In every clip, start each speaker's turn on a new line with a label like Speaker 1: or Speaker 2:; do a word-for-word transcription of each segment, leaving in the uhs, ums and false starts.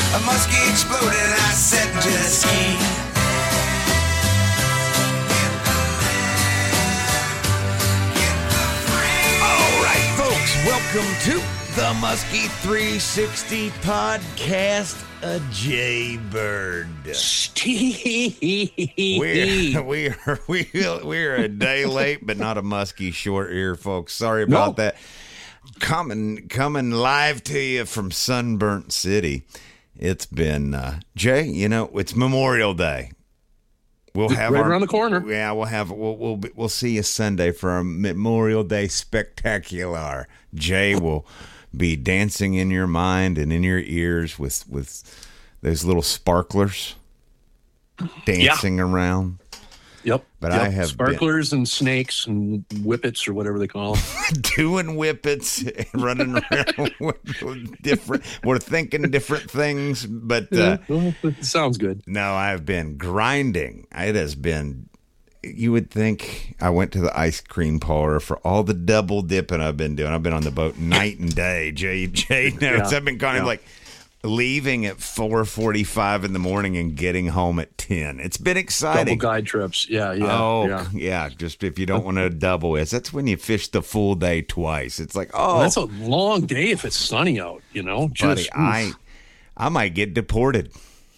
Speaker 1: A muskie exploded and I said jet ski.
Speaker 2: All right, folks, welcome to the Muskie three sixty podcast. A Jaybird. We're we're we're we're a day late, but not a musky short here, folks. Sorry about
Speaker 3: No.
Speaker 2: that. Coming coming live to you from Sunburnt City. It's been uh, Jay. You know, it's Memorial Day. We'll have
Speaker 3: right
Speaker 2: our,
Speaker 3: around the corner.
Speaker 2: Yeah, we'll have we'll we'll be- we'll see you Sunday for our Memorial Day spectacular. Jay will be dancing in your mind and in your ears with with those little sparklers dancing around.
Speaker 3: Yep.
Speaker 2: But
Speaker 3: yep.
Speaker 2: I have
Speaker 3: sparklers and snakes and whippets or whatever they call them.
Speaker 2: doing whippets and running around with, with different. We're thinking different things, but uh,
Speaker 3: Well, it sounds good.
Speaker 2: no, I've been grinding. It has been. You would think I went to the ice cream parlor for all the double dipping I've been doing. I've been on the boat night and day. Jay, Jay knows.
Speaker 3: Yeah.
Speaker 2: I've been kind of
Speaker 3: Yeah.
Speaker 2: like leaving at four forty-five in the morning and getting home at ten. It's been
Speaker 3: Double
Speaker 2: exciting.
Speaker 3: guide trips. Yeah, yeah.
Speaker 2: oh,
Speaker 3: yeah.
Speaker 2: yeah. Just if you don't want to double it, that's when you fish the full day twice. It's like, oh,
Speaker 3: Well, that's a long day if it's sunny out, you know?
Speaker 2: buddy,
Speaker 3: Just,
Speaker 2: I, I might get deported.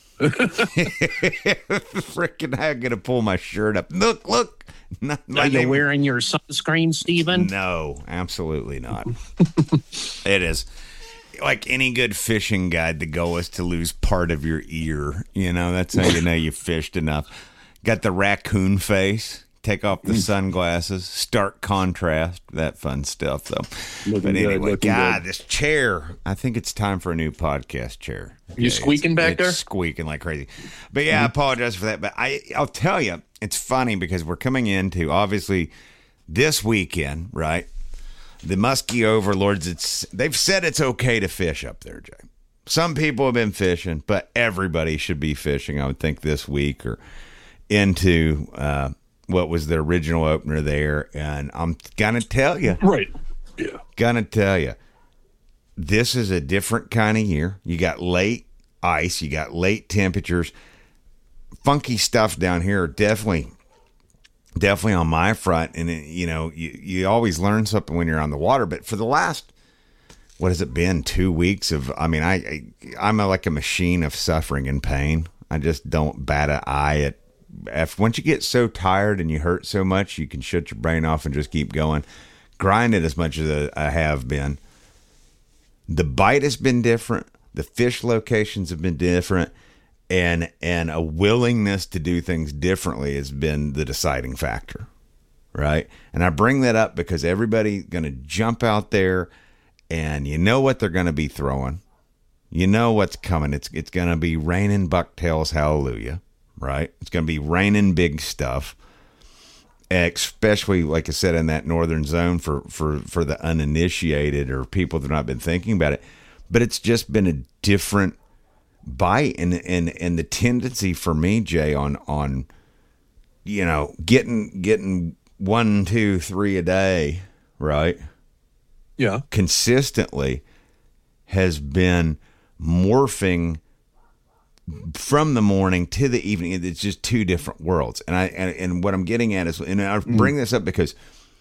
Speaker 2: Freaking, I'm gonna pull my shirt up. Look, look. Not, my
Speaker 3: Are you
Speaker 2: name-
Speaker 3: wearing your sunscreen, Steven?
Speaker 2: No, absolutely not. It is like any good fishing guide. The goal is to lose part of your ear. You know, that's how you know you fished enough. Got the raccoon face. Take off the sunglasses. Stark contrast. That fun stuff, though.
Speaker 3: Looking
Speaker 2: but
Speaker 3: good,
Speaker 2: anyway,
Speaker 3: looking
Speaker 2: God,
Speaker 3: good.
Speaker 2: this chair. I think it's time for a new podcast chair.
Speaker 3: You
Speaker 2: it's-
Speaker 3: squeaking back
Speaker 2: it's
Speaker 3: there?
Speaker 2: Squeaking like crazy. But yeah, I apologize for that. But I, I'll tell you, it's funny because we're coming into obviously this weekend, right? The Muskie Overlords. It's they've said it's okay to fish up there, Jay. Some people have been fishing, but everybody should be fishing. I would think this week or into uh, what was the original opener there. And I'm gonna tell you,
Speaker 3: Right. Yeah.
Speaker 2: gonna tell you, this is a different kind of year. You got late ice, you got late temperatures, funky stuff down here. Definitely, definitely on my front. And it, you know, you you always learn something when you're on the water. But for the last, what has it been? Two weeks of. I mean, I, I I'm a, like a machine of suffering and pain. I just don't bat an eye at. If, once you get so tired and you hurt so much, you can shut your brain off and just keep going. Grind it as much as I have been. The bite has been different. The fish locations have been different. And and a willingness to do things differently has been the deciding factor. Right? And I bring that up because everybody's going to jump out there and you know what they're going to be throwing. You know what's coming. It's, it's going to be raining bucktails, hallelujah. Right? It's going to be raining big stuff. Especially, like I said, in that northern zone for, for, for the uninitiated or people that have not been thinking about it. But it's just been a different bite. And, and, and the tendency for me, Jay, on, on you know, getting getting one, two, three a day, right?
Speaker 3: Yeah.
Speaker 2: Consistently has been morphing from the morning to the evening. It's just two different worlds. And I and, and what I'm getting at is, and I bring this up because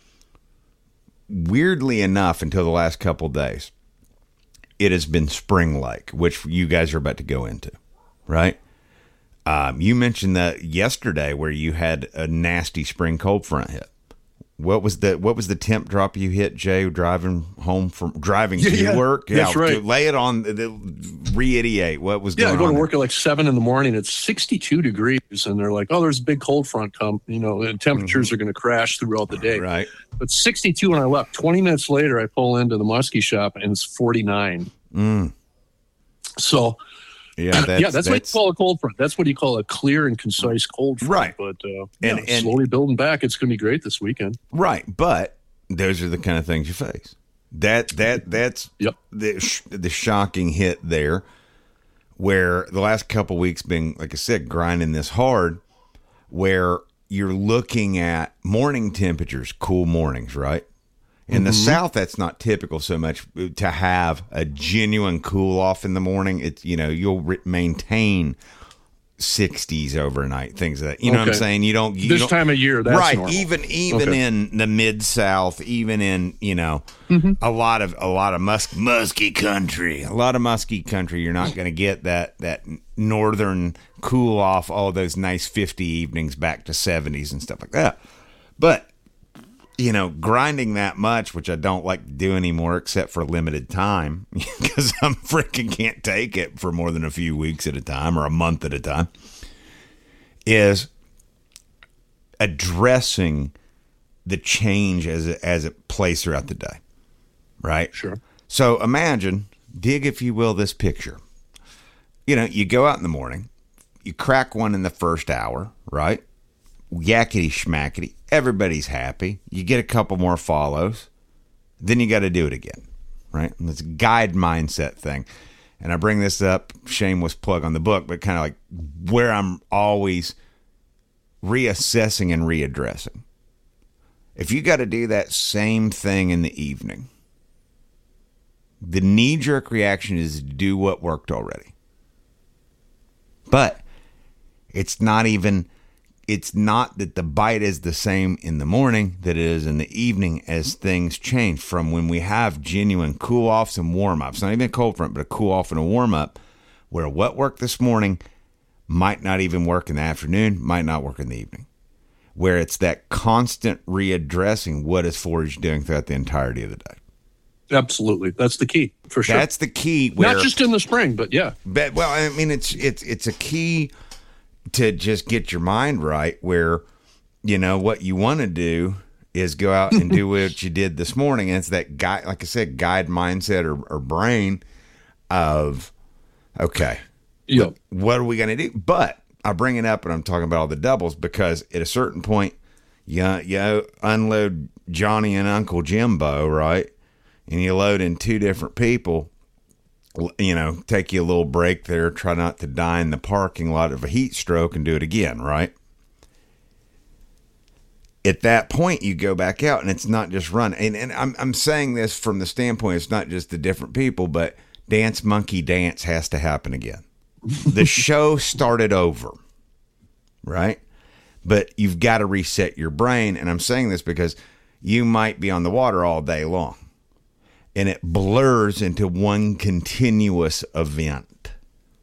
Speaker 2: weirdly enough, until the last couple of days, it has been spring-like, which you guys are about to go into, right? Um, you mentioned that yesterday where you had a nasty spring cold front hit. What was the what was the temp drop you hit, Jay, driving home from driving to
Speaker 3: Yeah,
Speaker 2: work?
Speaker 3: that's right.
Speaker 2: to lay it on the, reiterate what was
Speaker 3: Yeah,
Speaker 2: going
Speaker 3: I go
Speaker 2: on
Speaker 3: to
Speaker 2: there.
Speaker 3: work at like seven in the morning. It's sixty-two degrees, and they're like, "Oh, there's a big cold front come." You know, and temperatures are going to crash throughout the day.
Speaker 2: Right.
Speaker 3: But sixty-two when I left. Twenty minutes later, I pull into the muskie shop, and it's forty-nine.
Speaker 2: Mm.
Speaker 3: So,
Speaker 2: Yeah, that's,
Speaker 3: yeah, that's, what you call a cold front. That's what you call a clear and concise cold front.
Speaker 2: Right.
Speaker 3: But uh,
Speaker 2: And-
Speaker 3: yeah,
Speaker 2: and-
Speaker 3: slowly building back. It's going to be great this weekend.
Speaker 2: right. But those are the kind of things you face. That that that's
Speaker 3: Yep.
Speaker 2: the sh- the shocking hit there, where the last couple weeks been, like I said, grinding this hard, where you're looking at morning temperatures, cool mornings, right? In the South, that's not typical so much to have a genuine cool off in the morning. It's, you know, you'll re- maintain sixties overnight, things like that. You know
Speaker 3: Okay.
Speaker 2: what I'm saying? You don't, you
Speaker 3: This
Speaker 2: don't,
Speaker 3: time of year, that's
Speaker 2: right.
Speaker 3: normal.
Speaker 2: Even, even
Speaker 3: Okay.
Speaker 2: in the mid South, even in, you know,
Speaker 3: Mm-hmm.
Speaker 2: a lot of, a lot of musk, musky country, a lot of musky country, you're not going to get that, that northern cool off, all those nice fifty evenings back to seventies and stuff like that. But, you know, grinding that much, which I don't like to do anymore except for limited time because I'm freaking can't take it for more than a few weeks at a time or a month at a time, is addressing the change as it, as it plays throughout the day, right?
Speaker 3: Sure.
Speaker 2: So imagine, dig, if you will, this picture. You know, you go out in the morning, you crack one in the first hour, right? Yakety schmackety. Everybody's happy. You get a couple more follows. Then you got to do it again, right? And it's a guide mindset thing. And I bring this up, shameless plug on the book, but kind of like where I'm always reassessing and readdressing. If you got to do that same thing in the evening, the knee-jerk reaction is to do what worked already. But it's not even, it's not that the bite is the same in the morning that it is in the evening as things change from when we have genuine cool-offs and warm-ups. Not even a cold front, but a cool-off and a warm-up where what worked this morning might not even work in the afternoon, might not work in the evening. Where it's that constant readdressing what is forage doing throughout the entirety of the day.
Speaker 3: Absolutely. That's the key, for sure.
Speaker 2: That's the key. Where,
Speaker 3: Not just in the spring, but yeah.
Speaker 2: But, well, I mean, it's it's it's a key to just get your mind right where, you know, what you want to do is go out and do what you did this morning. And it's that guy, like I said, guide mindset or, or brain of, okay,
Speaker 3: Yep.
Speaker 2: what are we going to do? But I bring it up and I'm talking about all the doubles because at a certain point, you, you unload Johnny and Uncle Jimbo, right? And you load in two different people, you know, take you a little break there, try not to die in the parking lot of a heat stroke and do it again, right? At that point, you go back out and it's not just run. And, and I'm, I'm saying this from the standpoint, it's not just the different people, but dance monkey dance has to happen again. The show started over, right? But you've got to reset your brain. And I'm saying this because you might be on the water all day long and it blurs into one continuous event,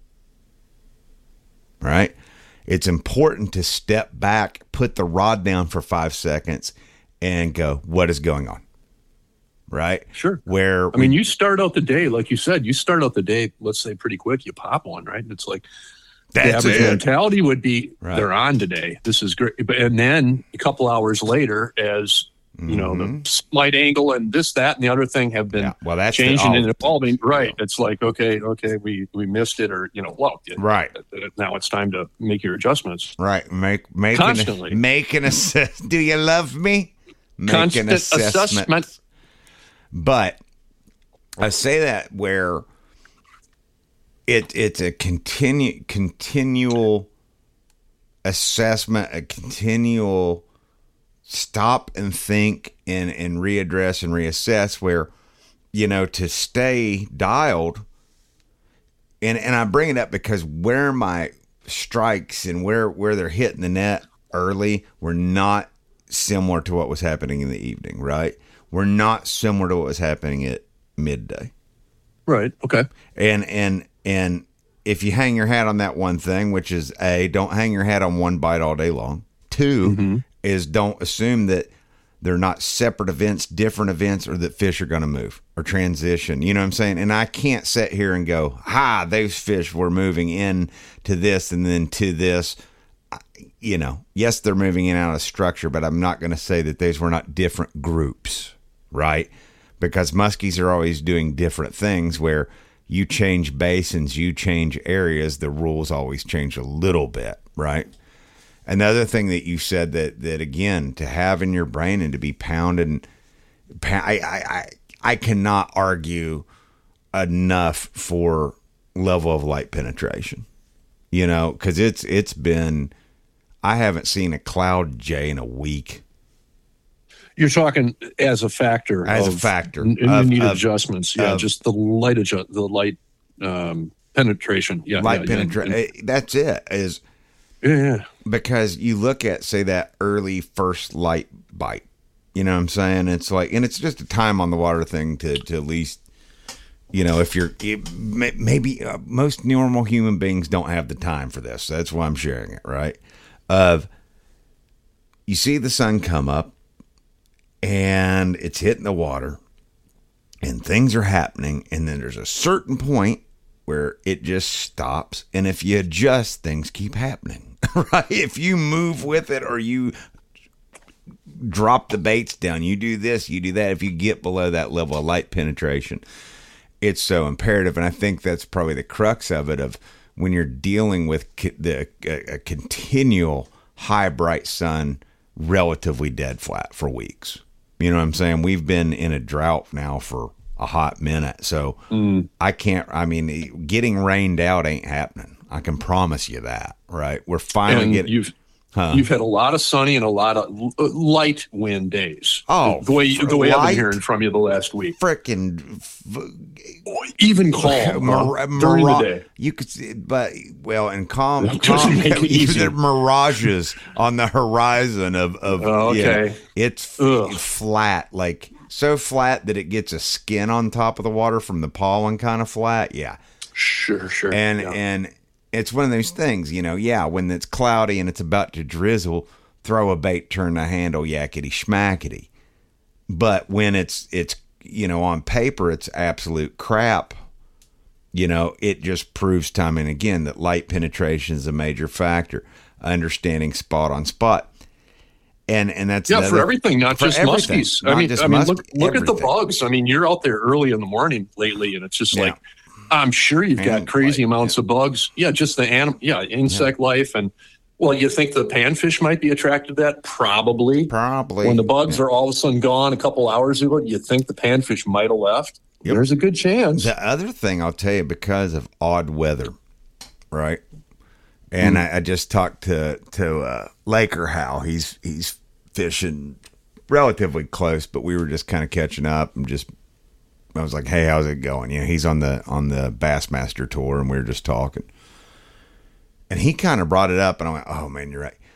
Speaker 2: right? It's important to step back, put the rod down for five seconds and go, what is going on? Right?
Speaker 3: Sure.
Speaker 2: Where
Speaker 3: I mean, you start out the day, like you said, you start out the day, let's say pretty quick, you pop one, right? And it's like,
Speaker 2: that's
Speaker 3: the average
Speaker 2: it.
Speaker 3: mentality would be,
Speaker 2: Right.
Speaker 3: they're on today. This is great. But and then a couple hours later, as you know,
Speaker 2: Mm-hmm.
Speaker 3: the slight angle and this, that, and the other thing have been
Speaker 2: Yeah, well, that's the-
Speaker 3: changing
Speaker 2: oh,
Speaker 3: and evolving. Right. It's like, okay, okay, we we missed it, or you know, well, it-
Speaker 2: Right.
Speaker 3: it- now it's time to make your adjustments.
Speaker 2: Right. Make make
Speaker 3: Constantly.
Speaker 2: An, make an assess. Do you love me? Make
Speaker 3: Constant
Speaker 2: an assessment.
Speaker 3: assessment.
Speaker 2: But I say that where it it's a continue continual assessment, a continual stop and think and and readdress and reassess. Where, you know, to stay dialed. And and I bring it up because where my strikes and where where they're hitting the net early were not similar to what was happening in the evening, right? We're not similar to what was happening at midday.
Speaker 3: Right. Okay.
Speaker 2: And and and if you hang your hat on that one thing, which is A, don't hang your hat on one bite all day long. Two
Speaker 3: Mm-hmm.
Speaker 2: is don't assume that they're not separate events, different events, or that fish are going to move or transition. You know what I'm saying? And I can't sit here and go, ha, those fish were moving in to this and then to this. You know, yes, they're moving in and out of structure, but I'm not going to say that those were not different groups, right? Because muskies are always doing different things where you change basins, you change areas, the rules always change a little bit, right? Another thing that you said that, that again, to have in your brain and to be pounded, I, I, I, I cannot argue enough for level of light penetration, you know, because it's it's been, I haven't seen a cloud jay in a week.
Speaker 3: You're talking as a factor.
Speaker 2: As a
Speaker 3: of
Speaker 2: factor
Speaker 3: n-
Speaker 2: of-
Speaker 3: needed
Speaker 2: of-
Speaker 3: adjustments. Yeah,
Speaker 2: of-
Speaker 3: just the light adjust, the light um, penetration. Yeah,
Speaker 2: light
Speaker 3: yeah,
Speaker 2: penetration.
Speaker 3: and-
Speaker 2: That's it. Is
Speaker 3: Yeah, yeah.
Speaker 2: because you look at, say, that early first light bite. You know what I'm saying? It's like, and it's just a time on the water thing to, to at least, you know, if you're, it, may- maybe uh, most normal human beings don't have the time for this. That's why I'm sharing it, right? Of, you see the sun come up and it's hitting the water and things are happening. And then there's a certain point where it just stops. And if you adjust, things keep happening, right? If you move with it or you drop the baits down, you do this, you do that. If you get below that level of light penetration, it's so imperative. And I think that's probably the crux of it, of when you're dealing with co- the a, a continual high bright sun, relatively dead flat for weeks. You know what I'm saying? We've been in a drought now for a hot minute. So
Speaker 3: Mm.
Speaker 2: I can't, I mean, getting rained out ain't happening. I can promise you that, right? We're finally
Speaker 3: And
Speaker 2: getting.
Speaker 3: you've
Speaker 2: Huh.
Speaker 3: you've had a lot of sunny and a lot of l- uh, light wind days.
Speaker 2: Oh,
Speaker 3: the way the way I've
Speaker 2: light-
Speaker 3: been hearing from you the last week.
Speaker 2: Frickin'
Speaker 3: Even calm
Speaker 2: Mir-
Speaker 3: huh, during
Speaker 2: mira-
Speaker 3: the day.
Speaker 2: You could see, but well, and calm,
Speaker 3: That doesn't
Speaker 2: calm
Speaker 3: make it easy.
Speaker 2: the mirages on the horizon of of
Speaker 3: Oh,
Speaker 2: you know,
Speaker 3: okay.
Speaker 2: it's
Speaker 3: Ugh.
Speaker 2: flat, like so flat that it gets a skin on top of the water from the pollen, kind of flat. Yeah,
Speaker 3: Sure, sure.
Speaker 2: and
Speaker 3: yeah.
Speaker 2: and it's one of those things, you know. Yeah, when it's cloudy and it's about to drizzle, throw a bait, turn the handle, yakety schmackety. But when it's it's you know, on paper it's absolute crap. You know, it just proves time and again that light penetration is a major factor. Understanding spot on spot, and and that's
Speaker 3: yeah,
Speaker 2: another-
Speaker 3: for everything, not
Speaker 2: for
Speaker 3: just
Speaker 2: everything,
Speaker 3: muskies.
Speaker 2: not
Speaker 3: I mean,
Speaker 2: just
Speaker 3: I mean,
Speaker 2: muskie,
Speaker 3: look look at the
Speaker 2: everything.
Speaker 3: bugs. I mean, you're out there early in the morning lately, and it's just
Speaker 2: Yeah.
Speaker 3: like I'm sure you've got
Speaker 2: And
Speaker 3: crazy
Speaker 2: like,
Speaker 3: amounts of bugs. Yeah, just the anim, yeah, insect life, and well, you think the panfish might be attracted to that? Probably.
Speaker 2: Probably
Speaker 3: When the bugs are all of a sudden gone a couple hours ago, you think the panfish might have left?
Speaker 2: Yep.
Speaker 3: There's a good chance.
Speaker 2: The other thing I'll tell you, because of odd weather, right? And
Speaker 3: Mm.
Speaker 2: I, I just talked to to uh, Laker Hal. He's he's fishing relatively close, but we were just kind of catching up and just. I was like, "Hey, how's it going?" You know, he's on the on the Bassmaster tour, and we were just talking. And he kind of brought it up, and I went, "Oh man, you're right."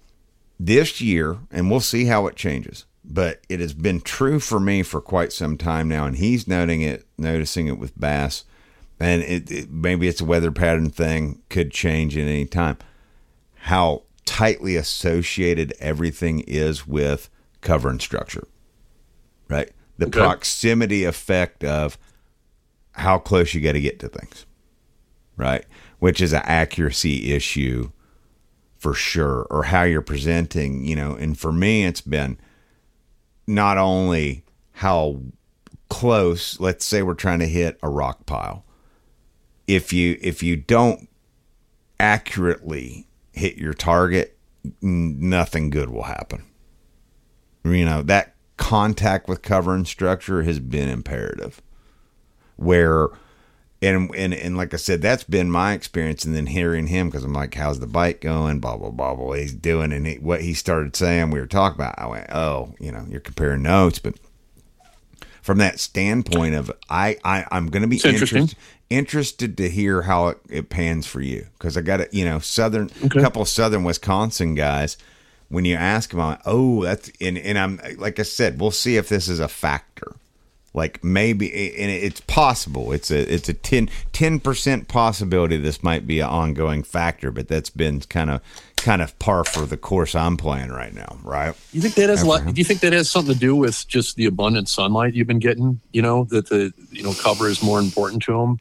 Speaker 2: This year, and we'll see how it changes, but it has been true for me for quite some time now, and he's noting it, noticing it with bass, and it, it maybe it's a weather pattern thing, could change at any time. How tightly associated everything is with cover and structure, right? The
Speaker 3: Okay.
Speaker 2: proximity effect of how close you got to get to things, right? Which is an accuracy issue for sure, or how you're presenting, you know. And for me, it's been not only how close, let's say we're trying to hit a rock pile. If you if you don't accurately hit your target, n- nothing good will happen. You know, that contact with cover and structure has been imperative. Where, and and and like I said, that's been my experience. And then hearing him, because I'm like, how's the bite going? Blah blah blah blah. He's doing, and he, what he started saying, we were talking about. I went, oh, you know, you're comparing notes, but from that standpoint of, I, I I'm going to be
Speaker 3: It's interesting.
Speaker 2: interested interested to hear how it, it pans for you, because I got a you know southern
Speaker 3: Okay.
Speaker 2: couple of southern Wisconsin guys. When you ask them, I'm like, oh, that's and and I'm like I said, we'll see if this is a factor. Like maybe, and it's possible. It's a it's a ten percent possibility this might be an ongoing factor, but that's been kind of kind of par for the course I'm playing right now, right?
Speaker 3: You think that has a lot?
Speaker 2: Ever.
Speaker 3: Do you think that has something to do with just the abundant sunlight you've been getting? You know that the you know cover is more important to them.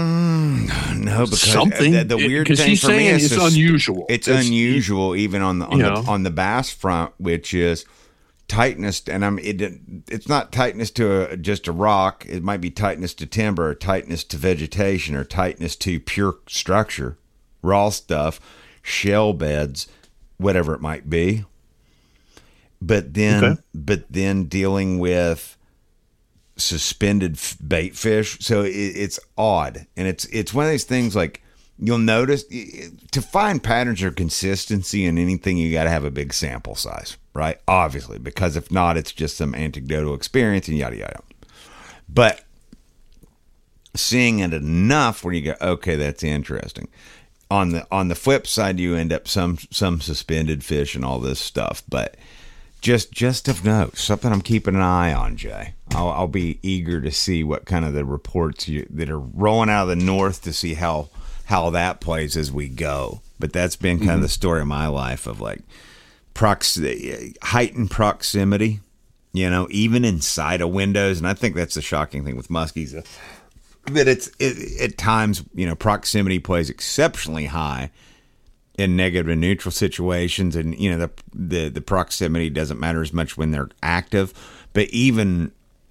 Speaker 2: Mm, no, because
Speaker 3: Something.
Speaker 2: the, the weird
Speaker 3: Because
Speaker 2: thing
Speaker 3: he's
Speaker 2: for me
Speaker 3: saying
Speaker 2: is
Speaker 3: it's
Speaker 2: the-
Speaker 3: unusual.
Speaker 2: It's,
Speaker 3: It's-
Speaker 2: unusual, even on the on,
Speaker 3: You
Speaker 2: the
Speaker 3: know.
Speaker 2: on the bass front, which is tightness. And I'm it. It's not tightness to a, just a rock. It might be tightness to timber, or tightness to vegetation, or tightness to pure structure, raw stuff, shell beds, whatever it might be. But then,
Speaker 3: Okay.
Speaker 2: but then dealing with suspended f- bait fish, so it, it's odd, and it's it's one of these things like you'll notice to find patterns or consistency in anything, you got to have a big sample size, right? Obviously, because if not, it's just some anecdotal experience and yada yada. But seeing it enough where you go, okay, that's interesting. On the on the flip side, you end up some some suspended fish and all this stuff. But just just of note, something I'm keeping an eye on, Jay. I'll, I'll be eager to see what kind of the reports you, that are rolling out of the north to see how how that plays as we go. But that's been kind mm-hmm. of the story of my life of like prox heightened proximity, you know, even inside of windows. And I think that's the shocking thing with muskies. That it's it, at times, you know, proximity plays exceptionally high in negative and neutral situations, and you know the the the proximity doesn't matter as much when they're active, but even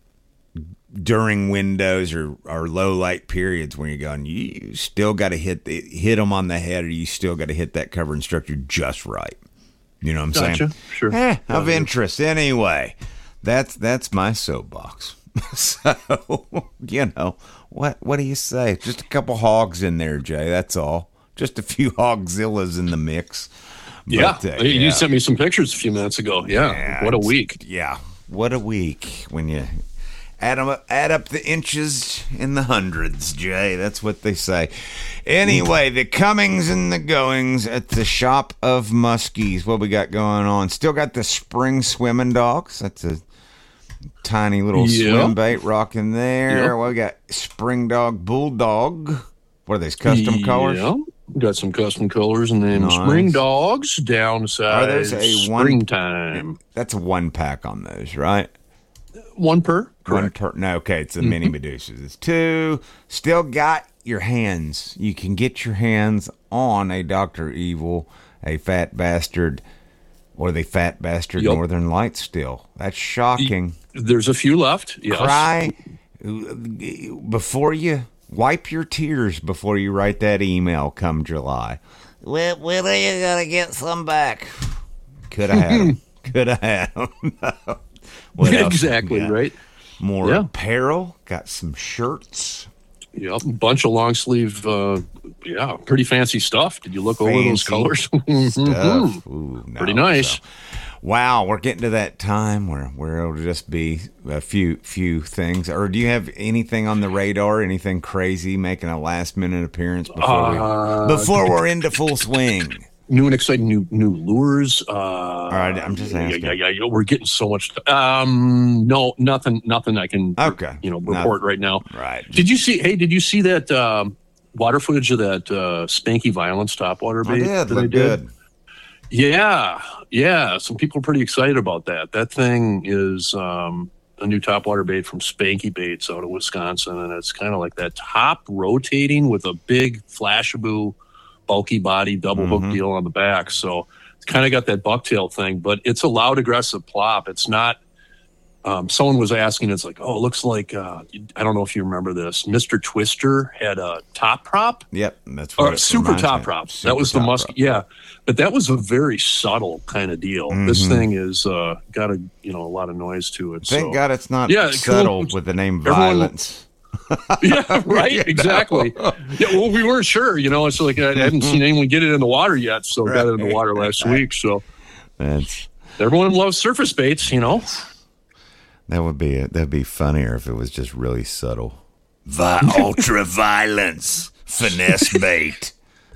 Speaker 2: during windows or, or low light periods when you're going, you still got to hit the, hit them on the head, or you still got to hit that covering structure just right. You know what I'm
Speaker 3: gotcha.
Speaker 2: saying?
Speaker 3: Sure.
Speaker 2: Eh,
Speaker 3: yeah,
Speaker 2: of interest anyway. That's that's my soapbox. So you know. What what do you say? Just a couple hogs in there, Jay. That's all. Just a few hogzillas in the mix.
Speaker 3: Yeah.
Speaker 2: But, uh,
Speaker 3: you
Speaker 2: yeah.
Speaker 3: sent me some pictures a few minutes ago. Yeah.
Speaker 2: yeah
Speaker 3: what a week.
Speaker 2: Yeah. What a week when you add, 'em up, add up the inches in the hundreds, Jay. That's what they say. Anyway, the comings and the goings at the Shop of Muskies. What we got going on? Still got the spring swimming dogs. That's a tiny little
Speaker 3: yep.
Speaker 2: swim bait rocking there.
Speaker 3: Yep.
Speaker 2: Well, we got Spring Dog Bulldog. What are these, custom
Speaker 3: yeah.
Speaker 2: colors?
Speaker 3: Got some custom colors and then
Speaker 2: nice.
Speaker 3: Spring Dogs downside.
Speaker 2: Are those a one,
Speaker 3: springtime?
Speaker 2: That's a one pack on those, right?
Speaker 3: One per? Correct.
Speaker 2: One per. No, okay, it's the
Speaker 3: mm-hmm.
Speaker 2: mini Medusas. It's two. Still got your hands. You can get your hands on a Doctor Evil, a Fat Bastard, or the Fat Bastard
Speaker 3: yep.
Speaker 2: Northern Lights still. That's shocking.
Speaker 3: There's a few left. Yes.
Speaker 2: Cry before you wipe your tears before you write that email come July. When, when are you going to get some back? Could have had them. Could have had them. What
Speaker 3: exactly, right?
Speaker 2: More
Speaker 3: yeah.
Speaker 2: apparel. Got some shirts.
Speaker 3: Yep, a bunch of long sleeve, uh, yeah, pretty fancy stuff. Did you look fancy over those colors?
Speaker 2: Stuff. Ooh, no,
Speaker 3: pretty nice.
Speaker 2: So. Wow, we're getting to that time where, where it'll just be a few few things. Or do you have anything on the radar? Anything crazy making a last minute appearance before
Speaker 3: uh,
Speaker 2: we, before we're into full swing?
Speaker 3: New and exciting new new lures. Uh,
Speaker 2: All right, I'm just asking.
Speaker 3: Yeah, yeah, yeah. We're getting so much. Um, no, nothing, nothing. I can
Speaker 2: okay,
Speaker 3: you know report
Speaker 2: nothing.
Speaker 3: right now.
Speaker 2: Right.
Speaker 3: Did you see? Hey, did you see that um, water footage of that uh, Spanky Violence topwater bait?
Speaker 2: I did.
Speaker 3: That
Speaker 2: Looked good.
Speaker 3: Yeah, yeah. Some people are pretty excited about that. That thing is um, a new topwater bait from Spanky Baits out of Wisconsin, and it's kind of like that top rotating with a big Flashaboo, bulky body, double hook
Speaker 2: mm-hmm.
Speaker 3: deal on the back. So it's kind of got that bucktail thing, but it's a loud, aggressive plop. It's not. Um, someone was asking, it's like, oh, it looks like, uh, I don't know if you remember this. Mister Twister had a top prop.
Speaker 2: Yep. That's what
Speaker 3: or super top prop.
Speaker 2: Super
Speaker 3: that was the musk.
Speaker 2: Prop.
Speaker 3: Yeah. But that was a very subtle kind of deal. Mm-hmm. This thing is uh, got a, you know, a lot of noise to it.
Speaker 2: Thank
Speaker 3: so.
Speaker 2: God it's not
Speaker 3: yeah,
Speaker 2: subtle
Speaker 3: cool.
Speaker 2: with the name
Speaker 3: Everyone,
Speaker 2: Violence.
Speaker 3: yeah, right. You exactly. Know? Yeah, well, we weren't sure, you know, it's like I hadn't seen anyone get it in the water yet. So right. got it in the water last week. So
Speaker 2: that's
Speaker 3: everyone loves surface baits, you know.
Speaker 2: That would be it. That'd be funnier if it was just really subtle. Vi- ultra violence finesse bait.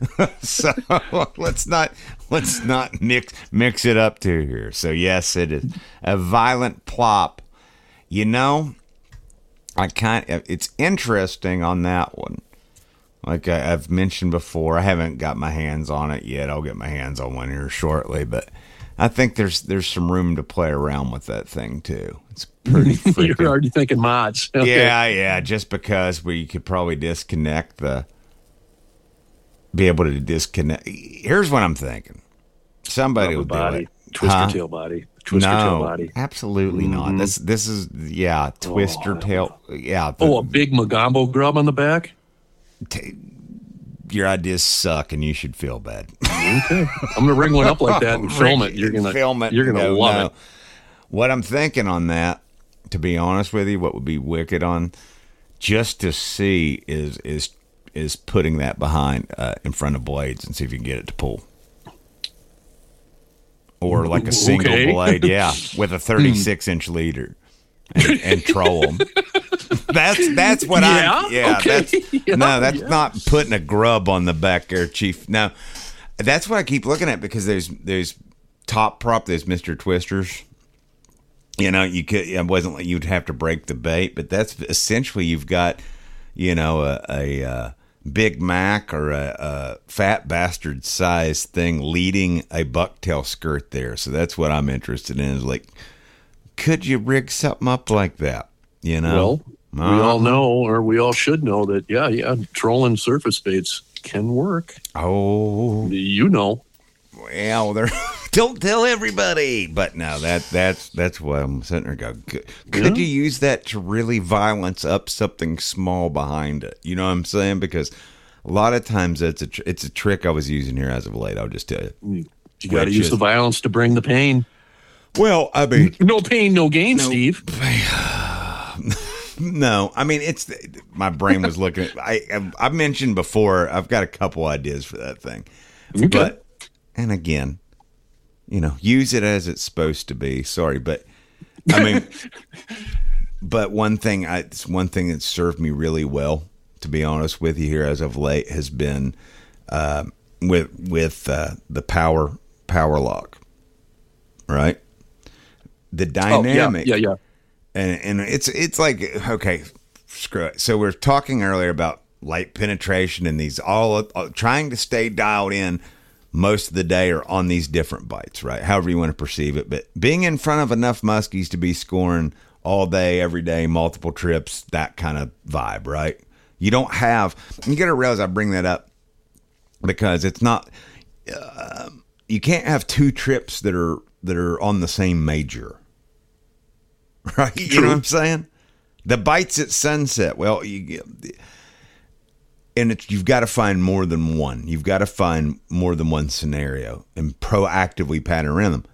Speaker 2: So let's not let's not mix mix it up to here. So yes, it is a violent plop. You know, I kind of, it's interesting on that one. Like I, I've mentioned before, I haven't got my hands on it yet. I'll get my hands on one here shortly, but I think there's there's some room to play around with that thing too. It's pretty freaking.
Speaker 3: You're already thinking mods. Okay.
Speaker 2: Yeah, yeah. Just because we could probably disconnect the, be able to disconnect. Here's what I'm thinking. Somebody will do
Speaker 3: body.
Speaker 2: it.
Speaker 3: Twister
Speaker 2: huh?
Speaker 3: tail body. Twister
Speaker 2: no,
Speaker 3: tail body.
Speaker 2: Absolutely mm-hmm. not. This this is yeah. Twister oh, tail. Yeah. The,
Speaker 3: oh, a big Magambo grub on the back.
Speaker 2: T- your ideas suck, and you should feel bad.
Speaker 3: Okay, I'm gonna ring one up like that and film it. You're gonna
Speaker 2: film it.
Speaker 3: You're gonna
Speaker 2: no,
Speaker 3: love
Speaker 2: no.
Speaker 3: it.
Speaker 2: What I'm thinking on that, to be honest with you, what would be wicked on, just to see is is is putting that behind uh, in front of blades and see if you can get it to pull. or like a single
Speaker 3: Okay.
Speaker 2: blade, yeah, with a thirty-six inch leader, and, and troll them. That's that's what
Speaker 3: Yeah?
Speaker 2: I'm. Yeah,
Speaker 3: Okay.
Speaker 2: that's
Speaker 3: Yeah,
Speaker 2: no, that's
Speaker 3: yeah.
Speaker 2: not putting a grub on the back there, Chief. No, that's what I keep looking at because there's there's top prop, there's Mister Twisters. You know, you could. It wasn't like you'd have to break the bait, but that's essentially you've got, you know, a, a, uh Big Mac or a, a fat bastard size thing leading a bucktail skirt there. So that's what I'm interested in. Is like, could you rig something up like that? You know,
Speaker 3: Well, we
Speaker 2: Uh,
Speaker 3: all know, or we all should know that, yeah, yeah, trolling surface baits can work.
Speaker 2: Oh,
Speaker 3: You know.
Speaker 2: well, they're don't tell everybody. But no, that that's that's what I'm sitting there going. Could, could
Speaker 3: Yeah.
Speaker 2: you use that to really violence up something small behind it? You know what I'm saying? Because a lot of times it's a tr- it's a trick I was using here as of late. I'll just tell you.
Speaker 3: You got to
Speaker 2: Which
Speaker 3: use
Speaker 2: is-
Speaker 3: the violence to bring the pain.
Speaker 2: Well, I mean,
Speaker 3: No pain, no gain, Steve.
Speaker 2: no, I mean it's my brain was looking at. I I mentioned before. I've got a couple ideas for that thing,
Speaker 3: Okay.
Speaker 2: but and again, you know, use it as it's supposed to be. Sorry, but I mean, but one thing I it's one thing that served me really well, to be honest with you here as of late, has been uh, with with uh, the power power lock, right? The dynamic,
Speaker 3: Oh, yeah, yeah, yeah.
Speaker 2: and and it's it's like okay, screw it. So we're talking earlier about light penetration and these all uh, trying to stay dialed in most of the day or on these different bites, right? However you want to perceive it, but being in front of enough muskies to be scoring all day, every day, multiple trips, that kind of vibe, right? You don't have. You got to realize I bring that up because it's not. Uh, you can't have two trips that are that are on the same major. Right, you
Speaker 3: True.
Speaker 2: know what I'm saying? The bites at sunset. Well, you get, and it's, you've got to find more than one. You've got to find more than one scenario and proactively pattern around them.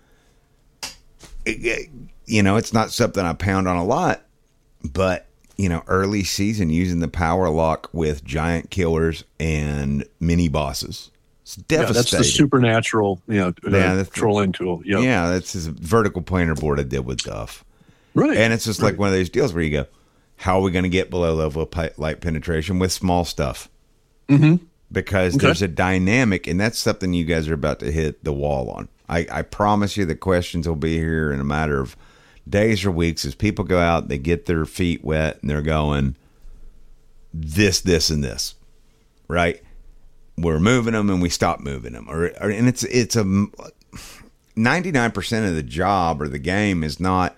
Speaker 2: It- it- you know, it's not something I pound on a lot, but you know, early season using the power lock with giant killers and mini bosses. It's
Speaker 3: Yeah, that's
Speaker 2: devastating.
Speaker 3: the supernatural, you know, uh,
Speaker 2: Yeah, that's-
Speaker 3: trolling tool. Yep.
Speaker 2: Yeah, that's his vertical planer board I did with Duff.
Speaker 3: Right.
Speaker 2: And it's just like one of those deals where you go, how are we going to get below level pi- light penetration with small stuff?
Speaker 3: Mm-hmm.
Speaker 2: Because
Speaker 3: Okay.
Speaker 2: there's a dynamic, and that's something you guys are about to hit the wall on. I, I promise you the questions will be here in a matter of days or weeks as people go out, they get their feet wet, and they're going, this, this, and this, right? We're moving them, and we stop moving them. Or, or and it's it's a ninety-nine percent of the job or the game is not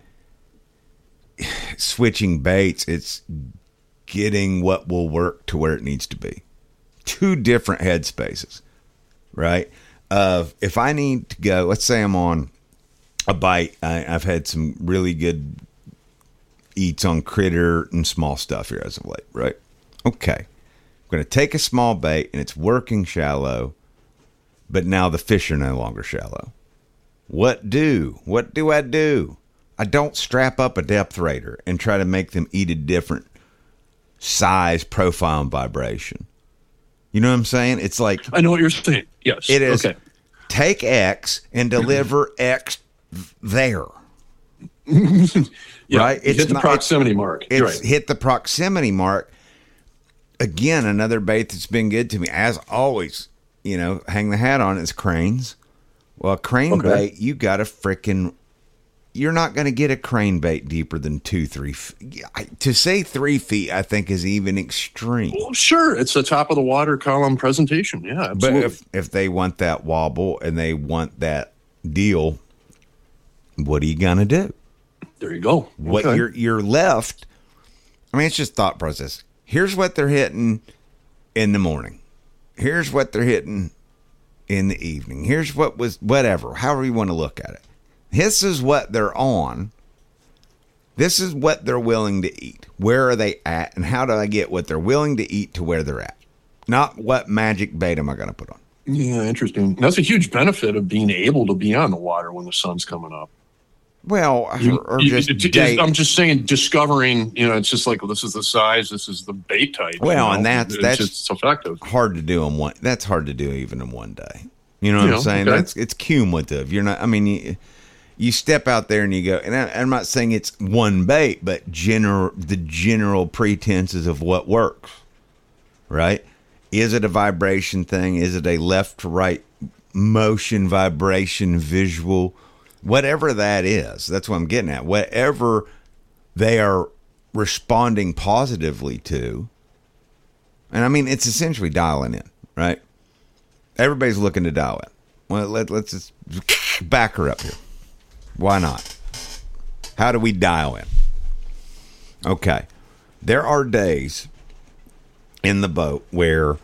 Speaker 2: switching baits, it's getting what will work to where it needs to be. Two different headspaces, right? Of if I need to go, let's say I'm on a bite, I, I've had some really good eats on critter and small stuff here as of late, right? Okay. I'm going to take a small bait and it's working shallow, but now the fish are no longer shallow. What do? What do I do? I don't strap up a depth rater and try to make them eat a different size, profile, and vibration. You know what I'm saying? It's like
Speaker 3: I know what you're saying. Yes.
Speaker 2: it is
Speaker 3: Okay.
Speaker 2: take X and deliver X there.
Speaker 3: Yeah.
Speaker 2: Right?
Speaker 3: It's hit the
Speaker 2: not-
Speaker 3: proximity mark.
Speaker 2: It's
Speaker 3: You're right.
Speaker 2: hit the proximity mark. Again, another bait that's been good to me, as always, you know, hang the hat on is cranes. Well, a crane
Speaker 3: Okay.
Speaker 2: bait, you got to frickin' you're not going to get a crane bait deeper than two, three feet. To say three feet, I think is even extreme.
Speaker 3: Well, sure. It's the top of the water column presentation. Yeah,
Speaker 2: But
Speaker 3: absolutely.
Speaker 2: if, if they want that wobble and they want that deal, what are you going to do?
Speaker 3: there you go.
Speaker 2: What
Speaker 3: Okay.
Speaker 2: you're you're left. I mean, it's just thought process. Here's what they're hitting in the morning. Here's what they're hitting in the evening. Here's what was whatever, however you want to look at it. This is what they're on. This is what they're willing to eat. Where are they at, and how do I get what they're willing to eat to where they're at? Not what magic bait am I going to put on.
Speaker 3: Yeah, interesting. That's a huge benefit of being able to be on the water when the sun's coming up.
Speaker 2: Well,
Speaker 3: You-
Speaker 2: or, or
Speaker 3: you-
Speaker 2: just
Speaker 3: it- it-
Speaker 2: date.
Speaker 3: I'm just saying, discovering. You know, it's just like, well, this is the size, this is the bait type.
Speaker 2: Well,
Speaker 3: you know?
Speaker 2: and that's-
Speaker 3: it's
Speaker 2: that's-
Speaker 3: just effective.
Speaker 2: hard to do in one. That's hard to do even in one day. You know what
Speaker 3: You
Speaker 2: I'm
Speaker 3: know,
Speaker 2: saying?
Speaker 3: okay.
Speaker 2: That's it's cumulative. You're not. I mean, you, you step out there and you go. And I, I'm not saying it's one bait, but general the general pretenses of what works. Right? Is it a vibration thing? Is it a left to right motion, vibration, visual? Whatever that is, that's what I'm getting at. Whatever they are responding positively to. And I mean, it's essentially dialing in, right? Everybody's looking to dial in. Well, let, let's just back her up here. Why not? How do we dial in? Okay. There are days in the boat where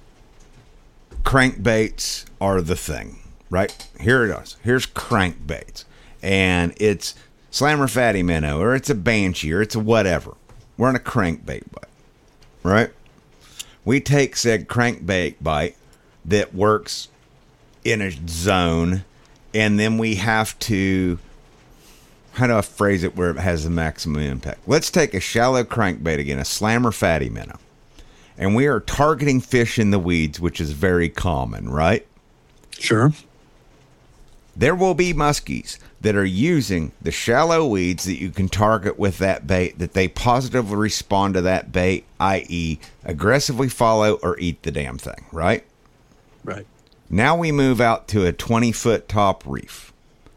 Speaker 2: crankbaits are the thing, right? Here it is. Here's crankbaits. And it's slammer fatty minnow, or it's a banshee, or it's a whatever. We're on a crankbait bite, right? We take said crankbait bite that works in a zone, and then we have to, how do I phrase it where it has the maximum impact? Let's take a shallow crankbait again, a slammer fatty minnow, and we are targeting fish in the weeds, which is very common, right?
Speaker 3: Sure.
Speaker 2: There will be muskies that are using the shallow weeds that you can target with that bait, that they positively respond to that bait, that is aggressively follow or eat the damn thing, right?
Speaker 3: Right.
Speaker 2: Now we move out to a twenty-foot top reef,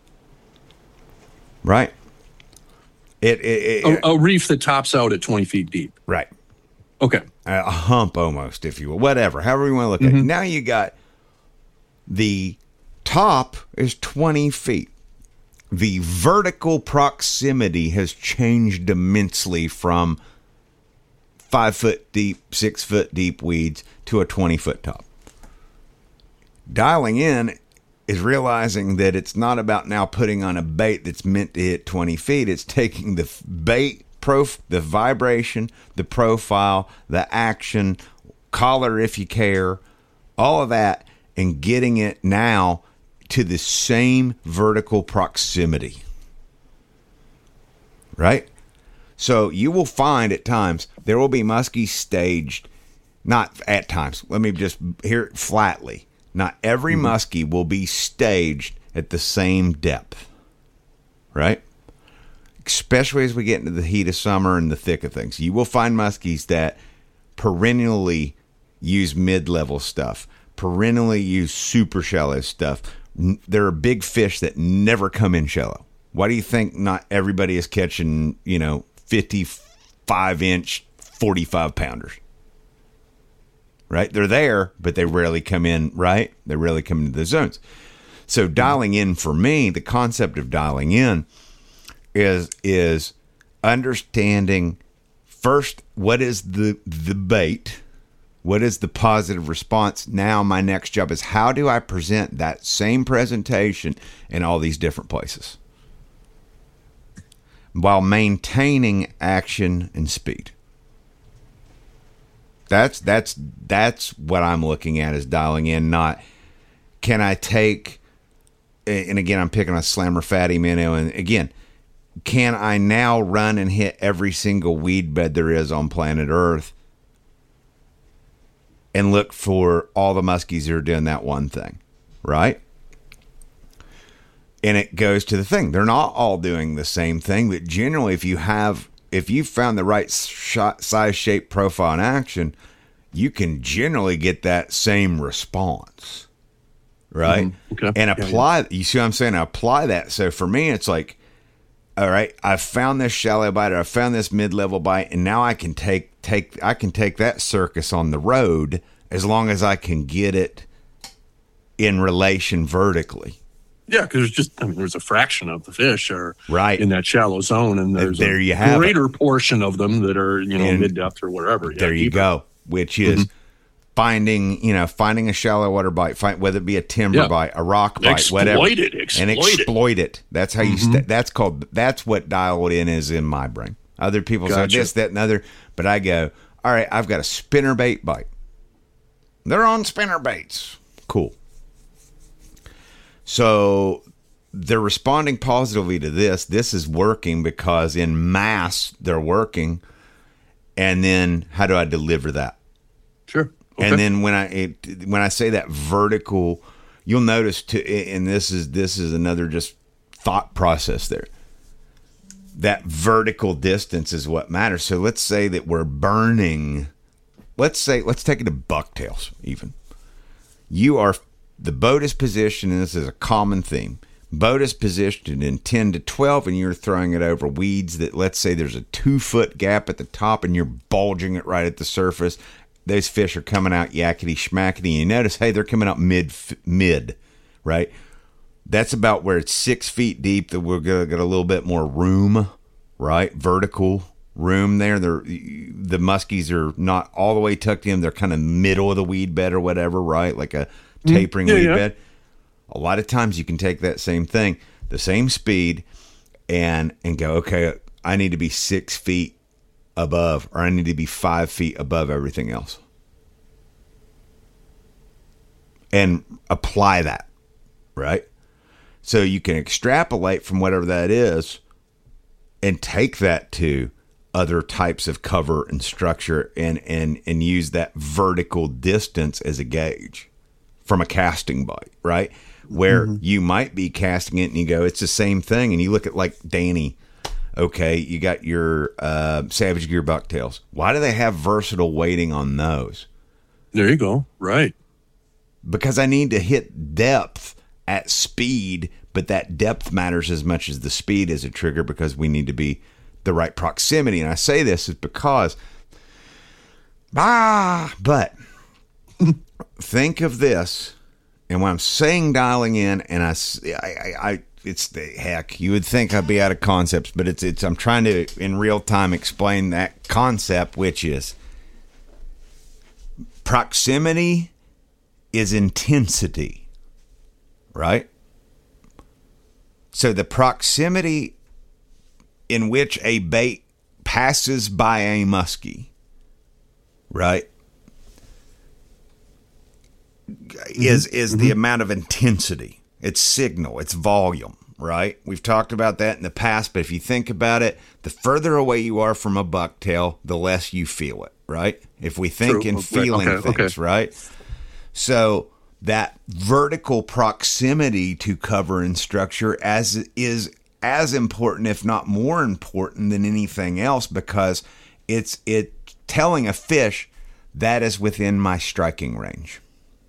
Speaker 2: right? It, it, it
Speaker 3: A, a reef that tops out at twenty feet deep.
Speaker 2: Right.
Speaker 3: Okay.
Speaker 2: A hump almost, if you will. Whatever, however you want to look
Speaker 3: Mm-hmm.
Speaker 2: at it. Now you got the top is twenty feet. The vertical proximity has changed immensely from five foot deep, six foot deep weeds to a twenty foot top. Dialing in is realizing that it's not about now putting on a bait that's meant to hit twenty feet. It's taking the bait, prof, the vibration, the profile, the action, collar if you care, all of that, and getting it now to the same vertical proximity. Right? So you will find at times there will be muskies staged, not at times, let me just hear it flatly. Not every mm-hmm. muskie will be staged at the same depth. Right? Especially as we get into the heat of summer and the thick of things. You will find muskies that perennially use mid-level stuff, perennially use super shallow stuff. There are big fish that never come in shallow. Why do you think not everybody is catching, you know, fifty-five inch, forty-five pounders? Right? They're there, but they rarely come in, right? They rarely come into the zones. So dialing in for me, the concept of dialing in is is understanding first what is the the bait. What is the positive response? Now my next job is how do I present that same presentation in all these different places while maintaining action and speed? That's that's that's what I'm looking at is dialing in, not can I take, and again, I'm picking a slammer fatty minnow, and again, can I now run and hit every single weed bed there is on planet Earth and look for all the muskies that are doing that one thing, right? And it goes to the thing. They're not all doing the same thing, but generally if you have, if you've found the right shot, size, shape, profile, and action, you can generally get that same response, right?
Speaker 3: Mm-hmm. Okay.
Speaker 2: And apply,
Speaker 3: yeah, yeah.
Speaker 2: you see what I'm saying? Apply that. So for me, it's like, all right, I found this shallow bite, or I found this mid-level bite, and now I can take take I can take that circus on the road as long as I can get it in relation vertically.
Speaker 3: Yeah, because there's just, I mean, there's a fraction of the fish are
Speaker 2: right
Speaker 3: in that shallow zone, and there's
Speaker 2: there
Speaker 3: a
Speaker 2: you have
Speaker 3: greater
Speaker 2: it.
Speaker 3: portion of them that are, you know,
Speaker 2: And
Speaker 3: mid depth or whatever. Yeah,
Speaker 2: there you
Speaker 3: deeper.
Speaker 2: go, which is
Speaker 3: mm-hmm.
Speaker 2: finding, you know, finding a shallow water bite, find, whether it be a timber
Speaker 3: yeah.
Speaker 2: bite, a rock bite,
Speaker 3: exploit
Speaker 2: whatever,
Speaker 3: it, exploit
Speaker 2: and exploit it. it. That's how you.
Speaker 3: Mm-hmm.
Speaker 2: St- that's called. That's what dialed in is in my brain. Other people
Speaker 3: Gotcha.
Speaker 2: say this, that, and other, but I go, all right, I've got a spinner bait bite. They're on spinner baits. Cool. So they're responding positively to this. This is working because in mass they're working. And then how do I deliver that?
Speaker 3: Sure. Okay.
Speaker 2: And then when I it, when I say that vertical, you'll notice too, and this is this is another just thought process there. That vertical distance is what matters. So let's say that we're burning. Let's say let's take it to bucktails. Even you are the boat is positioned, and this is a common theme. Boat is positioned in ten to twelve, and you're throwing it over weeds that, let's say there's a two foot gap at the top, and you're bulging it right at the surface. Those fish are coming out yakety schmackety, and you notice, hey, they're coming out mid mid, right? That's about where it's six feet deep. That we're gonna get a little bit more room, right? Vertical room there. They're, the muskies are not all the way tucked in. They're kind of middle of the weed bed or whatever, right? Like a tapering mm, yeah, weed yeah. bed. A lot of times you can take that same thing, the same speed, and and go, okay, I need to be six feet above, or I need to be five feet above everything else. And apply that, right? So you can extrapolate from whatever that is and take that to other types of cover and structure and, and, and use that vertical distance as a gauge from a casting bite, right? Where mm-hmm. you might be casting it and you go, it's the same thing. And you look at like Danny, okay, you got your uh, Savage Gear bucktails. Why do they have versatile weighting on those?
Speaker 3: There you go. Right.
Speaker 2: Because I need to hit depth at speed, but that depth matters as much as the speed as a trigger because we need to be the right proximity. And I say this is because, ah, but think of this. And when I'm saying dialing in, and I, I, I, it's the heck, you would think I'd be out of concepts, but it's, it's, I'm trying to in real time explain that concept, which is proximity is intensity, right? So the proximity in which a bait passes by a muskie, right? is is mm-hmm. the amount of intensity. It's signal, it's volume, right? We've talked about that in the past, but if you think about it, the further away you are from a bucktail, the less you feel it, right? If we think True. in feeling okay, things, okay. right? So that vertical proximity to cover and structure as is as important, if not more important than anything else, because it's it telling a fish that is within my striking range.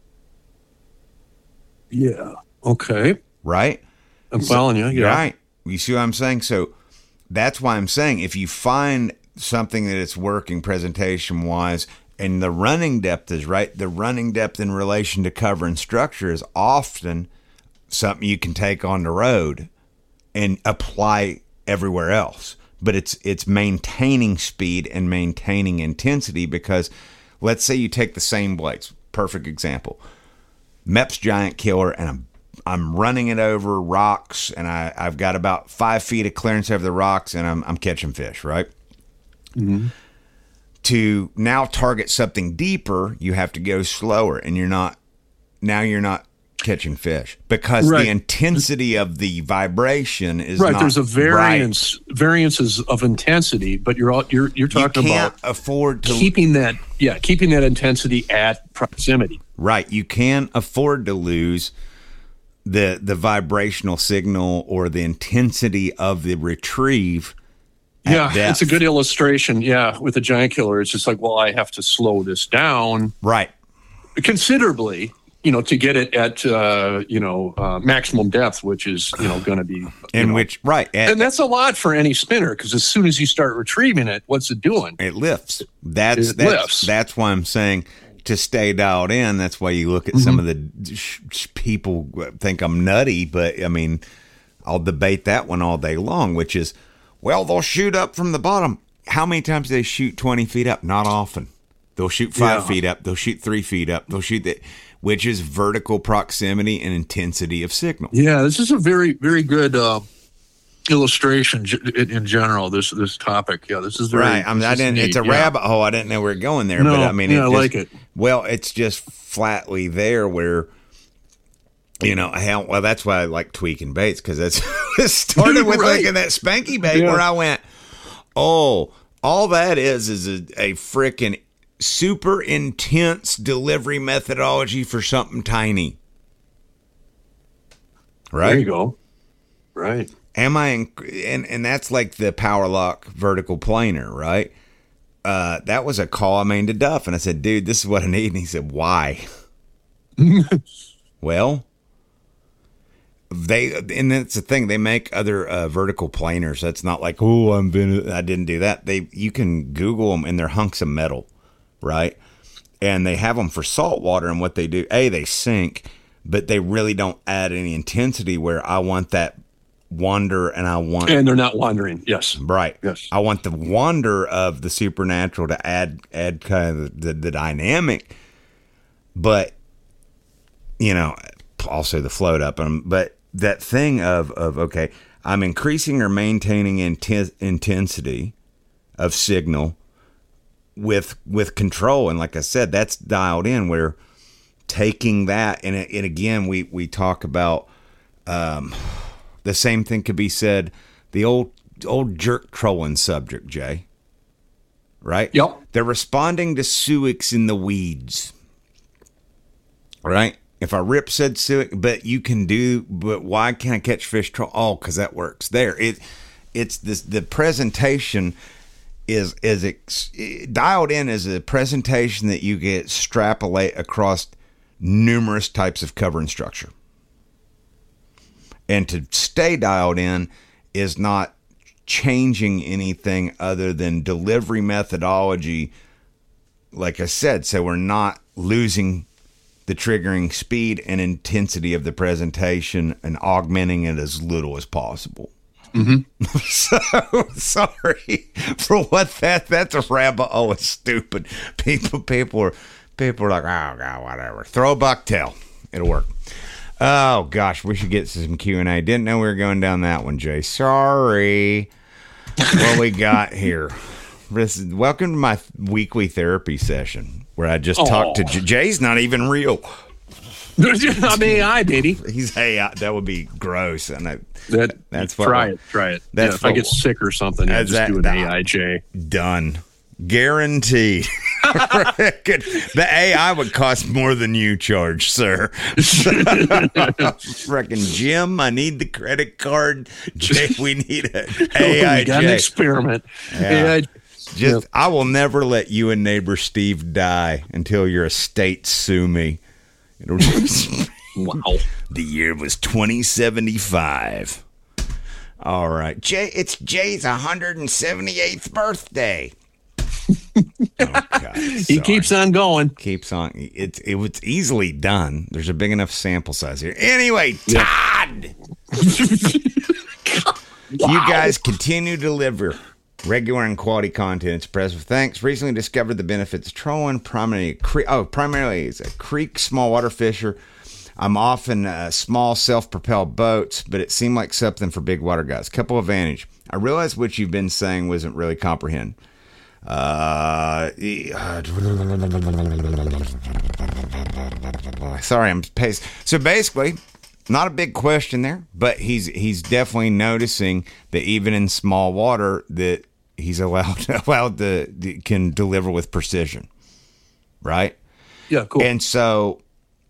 Speaker 3: Yeah. Okay.
Speaker 2: Right?
Speaker 3: I'm following you. Yeah.
Speaker 2: Right. You see what I'm saying? So that's why I'm saying if you find something that it's working presentation wise and the running depth is right, the running depth in relation to cover and structure is often something you can take on the road and apply everywhere else. But it's it's maintaining speed and maintaining intensity because let's say you take the same blades. Perfect example. Mepps Giant Killer, and I'm I'm running it over rocks, and I, I've got about five feet of clearance over the rocks, and I'm I'm catching fish, right? Mm-hmm. To now target something deeper, you have to go slower, and you're not now you're not catching fish because right. the intensity of the vibration is
Speaker 3: right.
Speaker 2: not
Speaker 3: There's a variance right. variances of intensity, but you're all, you're you're talking
Speaker 2: you can't
Speaker 3: about
Speaker 2: afford to
Speaker 3: keeping that yeah keeping that intensity at proximity.
Speaker 2: Right. You can't afford to lose the the vibrational signal or the intensity of the retrieve.
Speaker 3: Yeah, depth. It's a good illustration. Yeah, with a giant killer, it's just like, well, I have to slow this down.
Speaker 2: Right.
Speaker 3: Considerably, you know, to get it at, uh, you know, uh, maximum depth, which is, you know, going to be.
Speaker 2: In
Speaker 3: know,
Speaker 2: which, right. At,
Speaker 3: and that's a lot for any spinner because as soon as you start retrieving it, what's it doing?
Speaker 2: It lifts. That's,
Speaker 3: it
Speaker 2: that's,
Speaker 3: lifts.
Speaker 2: That's why I'm saying to stay dialed in. That's why you look at mm-hmm. some of the sh- sh- people think I'm nutty, but I mean, I'll debate that one all day long, which is, well, they'll shoot up from the bottom. How many times do they shoot twenty feet up? Not often. They'll shoot five yeah. feet up. They'll shoot three feet up. They'll shoot that, which is vertical proximity and intensity of signal.
Speaker 3: Yeah, this is a very, very good uh, illustration in, in general. This this topic. Yeah, this is very,
Speaker 2: right. I mean, I didn't.
Speaker 3: Neat.
Speaker 2: It's a
Speaker 3: yeah.
Speaker 2: rabbit hole. I didn't know we were going there,
Speaker 3: no,
Speaker 2: but I mean,
Speaker 3: yeah,
Speaker 2: it
Speaker 3: I
Speaker 2: just,
Speaker 3: like it.
Speaker 2: Well, it's just flatly there where. You know, hell, well, that's why I like tweaking baits because that's it started with right. like that spanky bait yeah. where I went, oh, all that is is a, a freaking super intense delivery methodology for something tiny. Right.
Speaker 3: There you go. Right.
Speaker 2: Am I in, and and that's like the Power Lock vertical planer, right? Uh, that was a call I made to Duff, and I said, "Dude, this is what I need." And he said, "Why?" Well, they and that's the thing. They make other uh, vertical planers. That's not like, oh, I'm been, I didn't do that. They you can Google them, and they're hunks of metal, right? And they have them for salt water, and what they do, a they sink, but they really don't add any intensity. Where I want that wonder, and I want
Speaker 3: and they're not wandering. Yes,
Speaker 2: right.
Speaker 3: Yes,
Speaker 2: I want the wonder of the supernatural to add add kind of the, the, the dynamic, but you know, also the float up. Um, but that thing of of okay, I'm increasing or maintaining inten- intensity of signal with with control, and like I said, that's dialed in. Where taking that, and, and again, we we talk about. Um, The same thing could be said, the old old jerk trolling subject, Jay. Right?
Speaker 3: Yep.
Speaker 2: They're responding to Suics in the weeds. Right? If I rip said Suic, but you can do, but why can't I catch fish troll? Oh, because that works there. It, it's this, the presentation is, is ex, dialed in as a presentation that you get extrapolate across numerous types of cover and structure. And to stay dialed in is not changing anything other than delivery methodology, like I said, so we're not losing the triggering speed and intensity of the presentation and augmenting it as little as possible.
Speaker 3: Mm-hmm.
Speaker 2: So sorry for what that that's a rabbit. Oh, it's stupid. People people are people are like, oh god, whatever. Throw a bucktail. It'll work. Oh, gosh, we should get some Q and A. Didn't know we were going down that one, Jay. Sorry. What we got here? This is, welcome to my weekly therapy session where I just talk to J- Jay's not even real.
Speaker 3: I'm A I, baby.
Speaker 2: He's A I. That would be gross. And I,
Speaker 3: that,
Speaker 2: that's
Speaker 3: what, Try it. Try it.
Speaker 2: That's
Speaker 3: yeah, if I get sick or something, yeah, just
Speaker 2: that,
Speaker 3: do an
Speaker 2: that,
Speaker 3: A I J.
Speaker 2: Done. Guaranteed. The A I would cost more than you charge, sir. Reckon Jim, I need the credit card. Jay, we need an A I J.
Speaker 3: We got an experiment.
Speaker 2: Yeah.
Speaker 3: A I,
Speaker 2: Just,
Speaker 3: yeah.
Speaker 2: I will never let you and neighbor Steve die until your estate sue me. It'll just,
Speaker 3: wow.
Speaker 2: The year was twenty seventy-five. All right, Jay. It's Jay's one hundred seventy-eighth birthday. Oh, God,
Speaker 3: he keeps on going.
Speaker 2: Keeps on. It's it was easily done. There's a big enough sample size here. Anyway, Todd, wow. You guys continue to deliver regular and quality content. It's impressive. Thanks. Recently discovered the benefits of trolling. Primarily, cre- oh, primarily as a creek small water fisher. I'm often uh, small self-propelled boats, but it seemed like something for big water guys. Couple advantage. I realized what you've been saying wasn't really comprehend. Uh, sorry, I'm paced. So basically, not a big question there, but he's he's definitely noticing that even in small water that he's allowed allowed to can deliver with precision, right?
Speaker 3: Yeah, cool.
Speaker 2: And so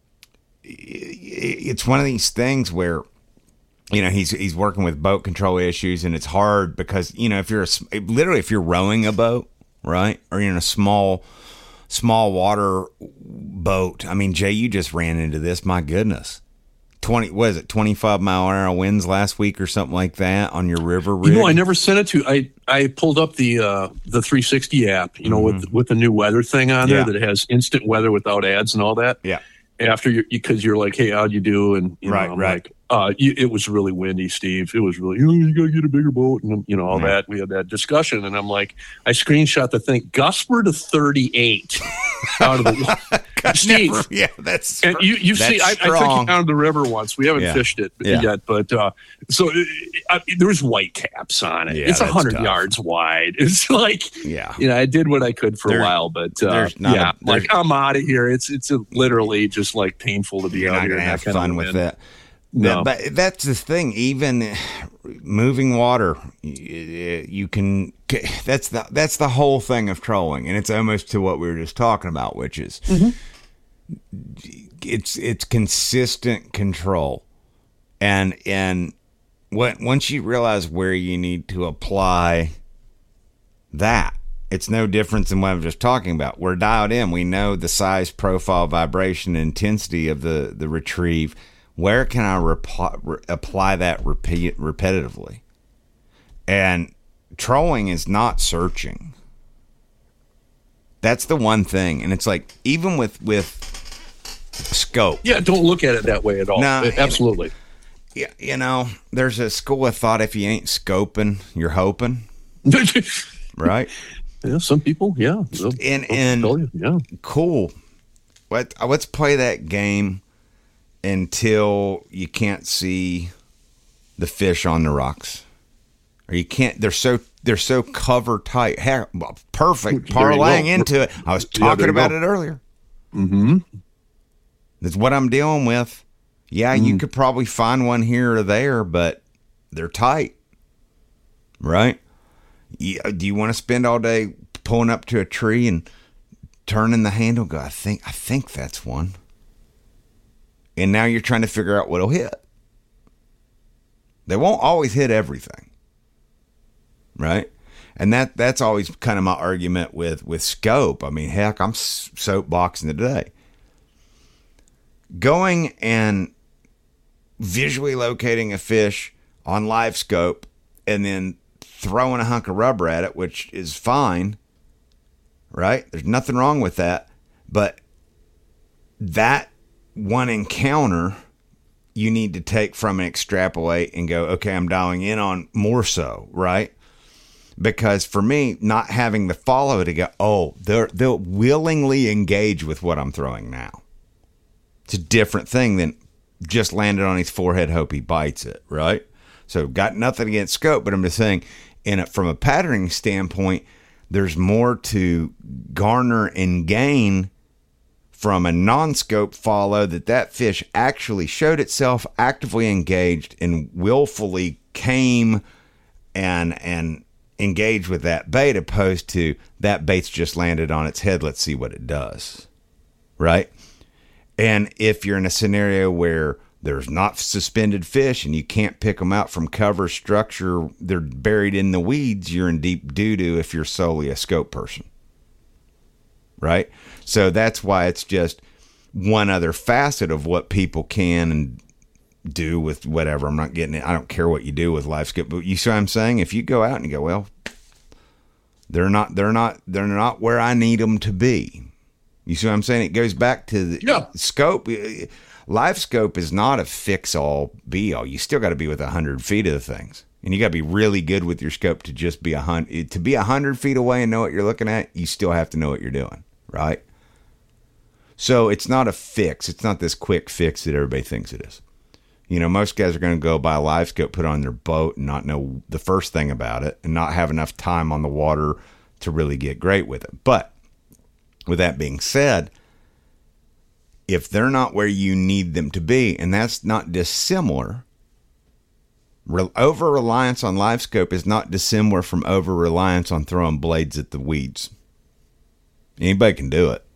Speaker 2: it's one of these things where, you know, he's he's working with boat control issues, and it's hard because, you know, if you're a, literally if you're rowing a boat, right, or you're in a small small water boat. I mean, Jay, you just ran into this. My goodness, twenty what is it, twenty-five mile an hour winds last week or something like that on your river rig?
Speaker 3: You know, I never sent it to. I I pulled up the uh, the three sixty app. You know, mm-hmm. with with the new weather thing on there, yeah, that has instant weather without ads and all that.
Speaker 2: Yeah.
Speaker 3: After you, because you're like, hey, how'd you do? And you
Speaker 2: right,
Speaker 3: know, I'm
Speaker 2: right.
Speaker 3: like, uh, you, it was really windy, Steve. It was really, you know, you gotta get a bigger boat, and you know all yeah. that. We had that discussion, and I'm like, I screenshot the thing. Gusts were to thirty-eight out of the Steve.
Speaker 2: Never, yeah, that's
Speaker 3: and you you see, I, I took you down to the river once. We haven't
Speaker 2: yeah.
Speaker 3: fished it
Speaker 2: yeah.
Speaker 3: yet, but uh, so I, there's white caps on it.
Speaker 2: Yeah,
Speaker 3: it's a hundred
Speaker 2: tough.
Speaker 3: yards wide. It's like,
Speaker 2: yeah,
Speaker 3: you know, I did what I could for
Speaker 2: there,
Speaker 3: a while, but uh, yeah,
Speaker 2: a,
Speaker 3: like I'm out of here. It's it's a, literally just like painful to be
Speaker 2: You're
Speaker 3: out
Speaker 2: not
Speaker 3: here.
Speaker 2: Gonna have
Speaker 3: that
Speaker 2: fun with that.
Speaker 3: No.
Speaker 2: But that's the thing. Even moving water, you can. That's the that's the whole thing of trolling, and it's almost to what we were just talking about, which is
Speaker 3: mm-hmm.
Speaker 2: it's it's consistent control. And and what once you realize where you need to apply that, it's no different than what I'm just talking about. We're dialed in. We know the size, profile, vibration, intensity of the, the retrieve. Where can I rep- re- apply that repeat repetitively? And trolling is not searching. That's the one thing. And it's like, even with, with scope.
Speaker 3: Yeah, don't look at it that way at all.
Speaker 2: No,
Speaker 3: Absolutely.
Speaker 2: Yeah, you know, there's a school of thought, if you ain't scoping, you're hoping. Right?
Speaker 3: Yeah, some people, yeah. They'll,
Speaker 2: and
Speaker 3: they'll
Speaker 2: and
Speaker 3: tell you, yeah.
Speaker 2: Cool. Let, let's play that game until you can't see the fish on the rocks. Or you can't, they're so they're so cover tight. Heck, perfect. Parlaying into it. I was talking yeah, about it earlier.
Speaker 3: Mm-hmm.
Speaker 2: That's what I'm dealing with. Yeah, mm. you could probably find one here or there, but they're tight. Right? Yeah, do you want to spend all day pulling up to a tree and turning the handle? Go, I think, I think that's one. And now you're trying to figure out what'll hit. They won't always hit everything, right? And that that's always kind of my argument with with scope. I mean, heck, I'm soapboxing today. Going and visually locating a fish on live scope and then throwing a hunk of rubber at it, which is fine, right? There's nothing wrong with that. But that one encounter, you need to take from and extrapolate and go, okay, I'm dialing in on more so, right? Because for me, not having the follow to go, oh, they're, they'll willingly engage with what I'm throwing now. It's a different thing than just landed on his forehead, hope he bites it, right? So got nothing against scope, but I'm just saying, in a, from a patterning standpoint, there's more to garner and gain from a non-scope follow that that fish actually showed itself, actively engaged, and willfully came and and engaged with that bait, opposed to that bait's just landed on its head, let's see what it does, right? And if you're in a scenario where there's not suspended fish and you can't pick them out from cover structure, they're buried in the weeds, you're in deep doo-doo if you're solely a scope person. Right? So that's why it's just one other facet of what people can and do with whatever. I'm not getting it. I don't care what you do with live scope, but you see what I'm saying? If you go out and you go, well, they're not, they're not, they're not where I need them to be. You see what I'm saying? It goes back to the
Speaker 3: yeah.
Speaker 2: scope. Live scope is not a fix-all, be-all. You still got to be with one hundred feet of the things. And you got to be really good with your scope to just be a hundred. To be one hundred feet away and know what you're looking at, you still have to know what you're doing, right? So it's not a fix. It's not this quick fix that everybody thinks it is. You know, most guys are going to go buy a live scope, put it on their boat, and not know the first thing about it, and not have enough time on the water to really get great with it. But with that being said, if they're not where you need them to be, and that's not dissimilar, re- over-reliance on live scope is not dissimilar from over-reliance on throwing blades at the weeds. Anybody can do it.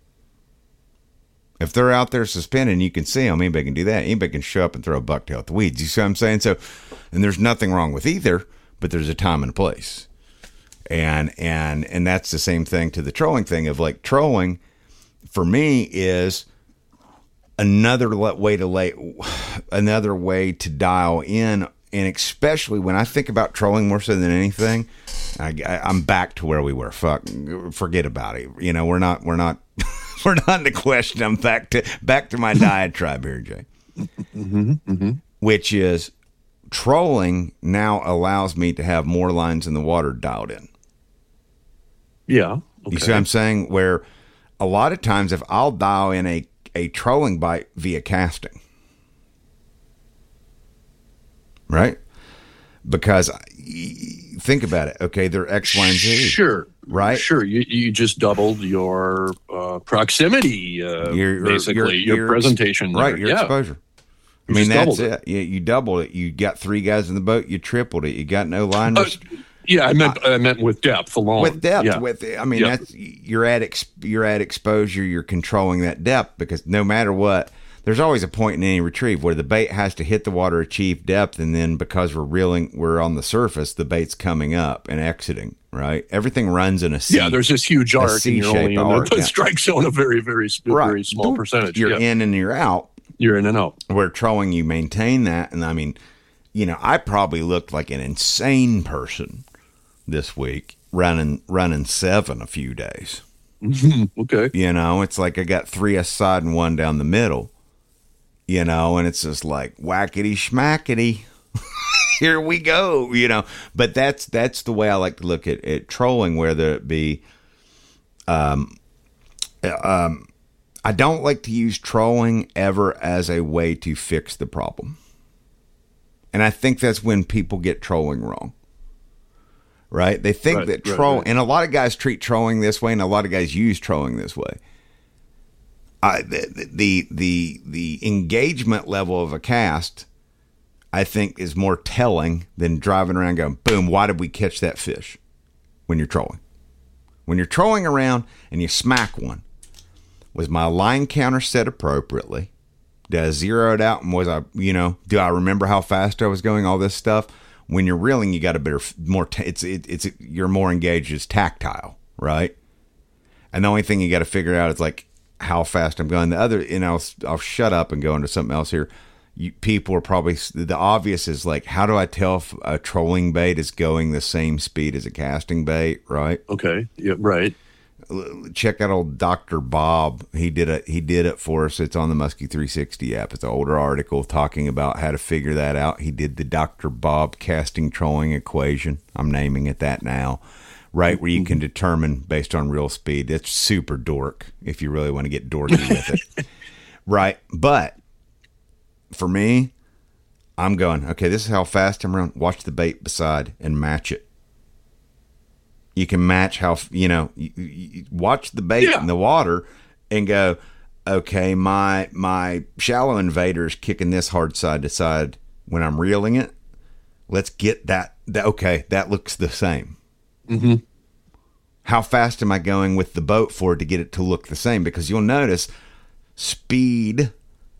Speaker 2: If they're out there suspended and you can see them, anybody can do that. Anybody can show up and throw a bucktail at the weeds. You see what I'm saying? So, and there's nothing wrong with either, but there's a time and a place. And and and that's the same thing to the trolling thing of like trolling for me is another way to lay, another way to dial in. And especially when I think about trolling more so than anything, I, I, I'm back to where we were. Fuck, forget about it. You know, we're not, we're not, we're not in the question. I'm back to, back to my diatribe here, Jay,
Speaker 3: mm-hmm, mm-hmm.
Speaker 2: which is trolling now allows me to have more lines in the water dialed in.
Speaker 3: Yeah. Okay.
Speaker 2: You see what I'm saying? Where a lot of times if I'll dial in a, a trolling bite via casting, right? Because think about it. Okay, they're X, Y, and Z.
Speaker 3: Sure.
Speaker 2: Right?
Speaker 3: Sure. You you just doubled your uh, proximity, uh,
Speaker 2: your,
Speaker 3: basically,
Speaker 2: your,
Speaker 3: your,
Speaker 2: your
Speaker 3: presentation.
Speaker 2: Right,
Speaker 3: there.
Speaker 2: your
Speaker 3: yeah.
Speaker 2: exposure.
Speaker 3: You
Speaker 2: I mean, that's
Speaker 3: it.
Speaker 2: it. You, you doubled it. You got three guys in the boat. You tripled it. You got no line.
Speaker 3: Uh, yeah, I meant I meant with depth alone.
Speaker 2: With depth.
Speaker 3: Yeah.
Speaker 2: With I mean,
Speaker 3: yeah.
Speaker 2: that's you're at ex, you're at exposure. You're controlling that depth because no matter what, there's always a point in any retrieve where the bait has to hit the water, achieve depth, and then because we're reeling, we're on the surface, the bait's coming up and exiting, right? Everything runs in a C.
Speaker 3: Yeah, there's this huge arc, and you're only in
Speaker 2: arc,
Speaker 3: the
Speaker 2: yeah.
Speaker 3: strike zone a very, very,
Speaker 2: right.
Speaker 3: very small percentage.
Speaker 2: You're
Speaker 3: yeah.
Speaker 2: in and you're out.
Speaker 3: You're in and out.
Speaker 2: Where trolling, you maintain that. And I mean, you know, I probably looked like an insane person this week running running seven a few days.
Speaker 3: Okay.
Speaker 2: You know, it's like I got three aside and one down the middle. You know, and it's just like whackety schmackety. Here we go, you know. But that's that's the way I like to look at, at trolling, whether it be um um I don't like to use trolling ever as a way to fix the problem. And I think that's when people get trolling wrong. Right? They think
Speaker 3: right,
Speaker 2: that
Speaker 3: right,
Speaker 2: troll
Speaker 3: right.
Speaker 2: and a lot of guys treat trolling this way, and a lot of guys use trolling this way. I, the, the the the engagement level of a cast, I think, is more telling than driving around going, boom, why did we catch that fish? When you're trolling. When you're trolling around and you smack one, was my line counter set appropriately? Did I zero it out? And was I, you know, do I remember how fast I was going? All this stuff. When you're reeling, you got a better, more, t- it's, it, it's, you're more engaged as tactile, right? And the only thing you got to figure out is like, how fast I'm going. The other, and I'll, I'll shut up and go into something else here. You, people are probably, the obvious is like, how do I tell if a trolling bait is going the same speed as a casting bait, right?
Speaker 3: Okay. Yeah, right.
Speaker 2: Check out old Doctor Bob. He did it. He did it for us. It's on the Muskie three sixty app. It's an older article talking about how to figure that out. He did the Doctor Bob casting trolling equation. I'm naming it that now. Right, where you can determine based on real speed. It's super dork if you really want to get dorky with it. Right, but for me, I'm going, okay, this is how fast I'm running. Watch the bait beside and match it. You can match how, you know, you, you watch the bait
Speaker 3: yeah.
Speaker 2: in the water and go, okay, my my shallow invader is kicking this hard side to side when I'm reeling it. Let's get that, that okay, that looks the same.
Speaker 3: Mm-hmm.
Speaker 2: How fast am I going with the boat for to get it to look the same? Because you'll notice speed,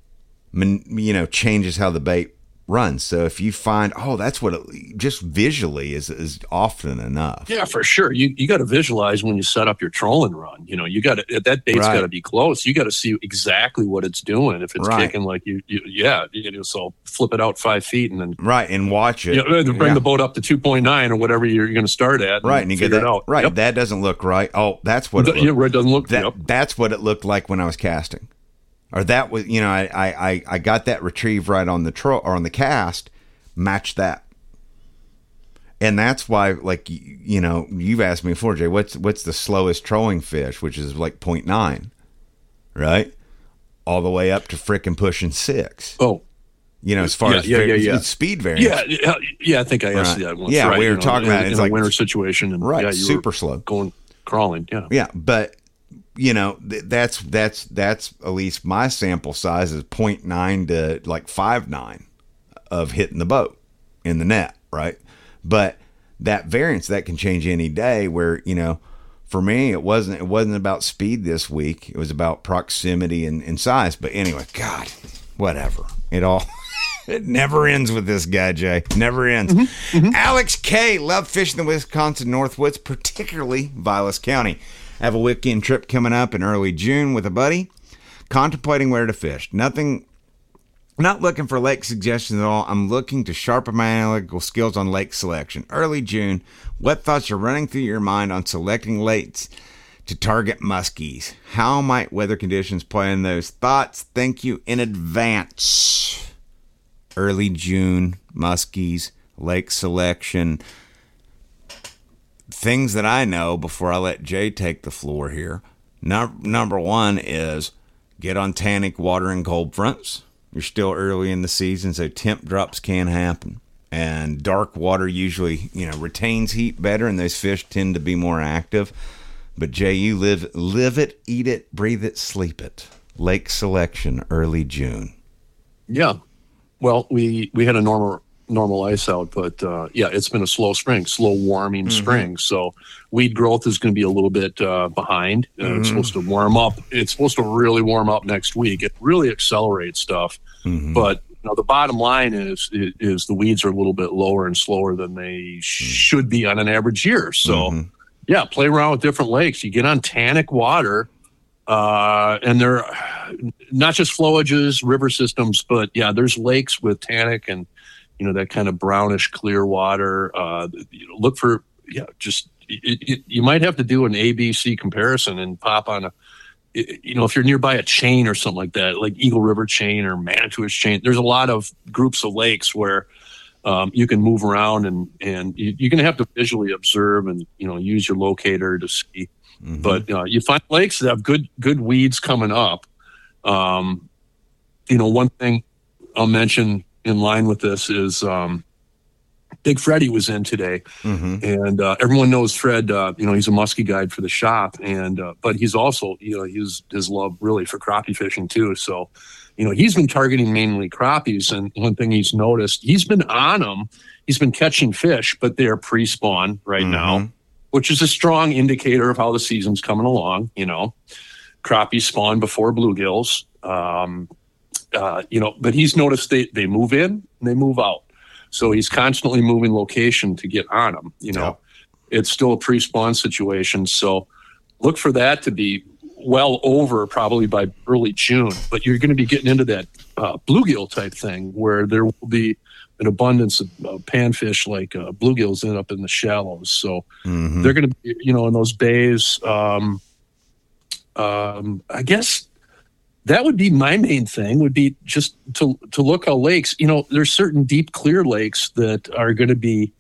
Speaker 2: you know, changes how the bait runs. So if you find, oh, that's what it, just visually is is often enough.
Speaker 3: Yeah, for sure. You you got to visualize when you set up your trolling run. You know, you got to that bait's
Speaker 2: Right.
Speaker 3: got to be close. You got to see exactly what it's doing. If it's
Speaker 2: Right.
Speaker 3: kicking like you, you yeah, you know, so flip it out five feet and then
Speaker 2: Right, and watch it.
Speaker 3: you know, bring
Speaker 2: Yeah.
Speaker 3: the boat up to two point nine or whatever you're going to start at.
Speaker 2: Right, and you get
Speaker 3: figure
Speaker 2: that
Speaker 3: it out.
Speaker 2: right.
Speaker 3: Yep.
Speaker 2: That doesn't look right. Oh, that's what it
Speaker 3: Yeah,
Speaker 2: looked.
Speaker 3: right, doesn't look.
Speaker 2: That
Speaker 3: Yep.
Speaker 2: that's what it looked like when I was casting, or that was, you know, I I I got that retrieve right on the tro or on the cast, match that, and that's why, like, you, you know, you've asked me before, Jay, what's what's the slowest trolling fish, which is like point nine, right, all the way up to frickin' pushing six.
Speaker 3: Oh.
Speaker 2: You know, as far
Speaker 3: Yeah,
Speaker 2: as
Speaker 3: yeah,
Speaker 2: var-
Speaker 3: yeah, yeah.
Speaker 2: speed variance.
Speaker 3: Yeah, yeah, yeah. I think I asked
Speaker 2: Right.
Speaker 3: you that once.
Speaker 2: Yeah,
Speaker 3: right,
Speaker 2: we were
Speaker 3: you know,
Speaker 2: talking
Speaker 3: in,
Speaker 2: about it. It's
Speaker 3: in
Speaker 2: like-
Speaker 3: a winter situation, and
Speaker 2: Right,
Speaker 3: yeah, you
Speaker 2: super
Speaker 3: were
Speaker 2: slow.
Speaker 3: going crawling. Yeah,
Speaker 2: Yeah, but you know, th- that's that's that's at least my sample size is point nine to like five nine of hitting the boat in the net, right? But that variance that can change any day. Where, you know, for me, it wasn't it wasn't about speed this week. It was about proximity and, and size. But anyway, God, whatever. It all. It never ends with this guy, Jay. Never ends. Mm-hmm, mm-hmm. Alex K. Love fishing the Wisconsin Northwoods, particularly Vilas County. I have a weekend trip coming up in early June with a buddy. Contemplating where to fish. Nothing, not looking for lake suggestions at all. I'm looking to sharpen my analytical skills on lake selection. Early June. What thoughts are running through your mind on selecting lakes to target muskies? How might weather conditions play in those thoughts? Thank you in advance. Early June, muskies, lake selection. Things that I know before I let Jay take the floor here. No, number one is get on tannic water and cold fronts. You're still early in the season, so temp drops can happen. And dark water usually, you know, retains heat better, and those fish tend to be more active. But Jay, you live live it, eat it, breathe it, sleep it. Lake selection, early June.
Speaker 3: yeah. Well, we we had a normal normal ice out, but uh, yeah, it's been a slow spring, slow warming
Speaker 2: Mm-hmm.
Speaker 3: spring. So weed growth is going to be a little bit uh, behind. Uh,
Speaker 2: Mm-hmm.
Speaker 3: It's supposed to warm up. It's supposed to really warm up next week. It really accelerates stuff.
Speaker 2: Mm-hmm.
Speaker 3: But you know, the bottom line is, is is the weeds are a little bit lower and slower than they should be on an average year. So
Speaker 2: Mm-hmm.
Speaker 3: yeah, play around with different lakes. You get on tannic water. Uh, and they're not just flowages, river systems, but yeah, there's lakes with tannic and, you know, that kind of brownish clear water. Uh, you know, look for, yeah, just, it, it, you might have to do an A B C comparison and pop on a, you know, if you're nearby a chain or something like that, like Eagle River chain or Manitou's chain, there's a lot of groups of lakes where um, you can move around and, and you, you're going to have to visually observe and, you know, use your locator to see.
Speaker 2: Mm-hmm.
Speaker 3: But uh, you find lakes that have good good weeds coming up. Um, you know, one thing I'll mention in line with this is um, Big Freddie was in today,
Speaker 2: Mm-hmm.
Speaker 3: and uh, everyone knows Fred. Uh, you know, he's a muskie guide for the shop, and uh, but he's also, you know, he's his love really for crappie fishing too. So, you know, he's been targeting mainly crappies, and one thing he's noticed, he's been on them. He's been catching fish, but they're pre-spawn right
Speaker 2: Mm-hmm.
Speaker 3: now, which is a strong indicator of how the season's coming along. You know, crappies spawn before bluegills. Um, uh, you know, but he's noticed they, they move in and they move out. So he's constantly moving location to get on them. You know, it's still a pre-spawn situation. So look for that to be well over probably by early June, but you're going to be getting into that uh, bluegill type thing where there will be an abundance of uh, panfish like uh, bluegills end up in the shallows. So
Speaker 2: Mm-hmm.
Speaker 3: they're going to be, you know, in those bays. Um, um, I guess that would be my main thing, would be just to to look how lakes, you know, there's certain deep clear lakes that are going to be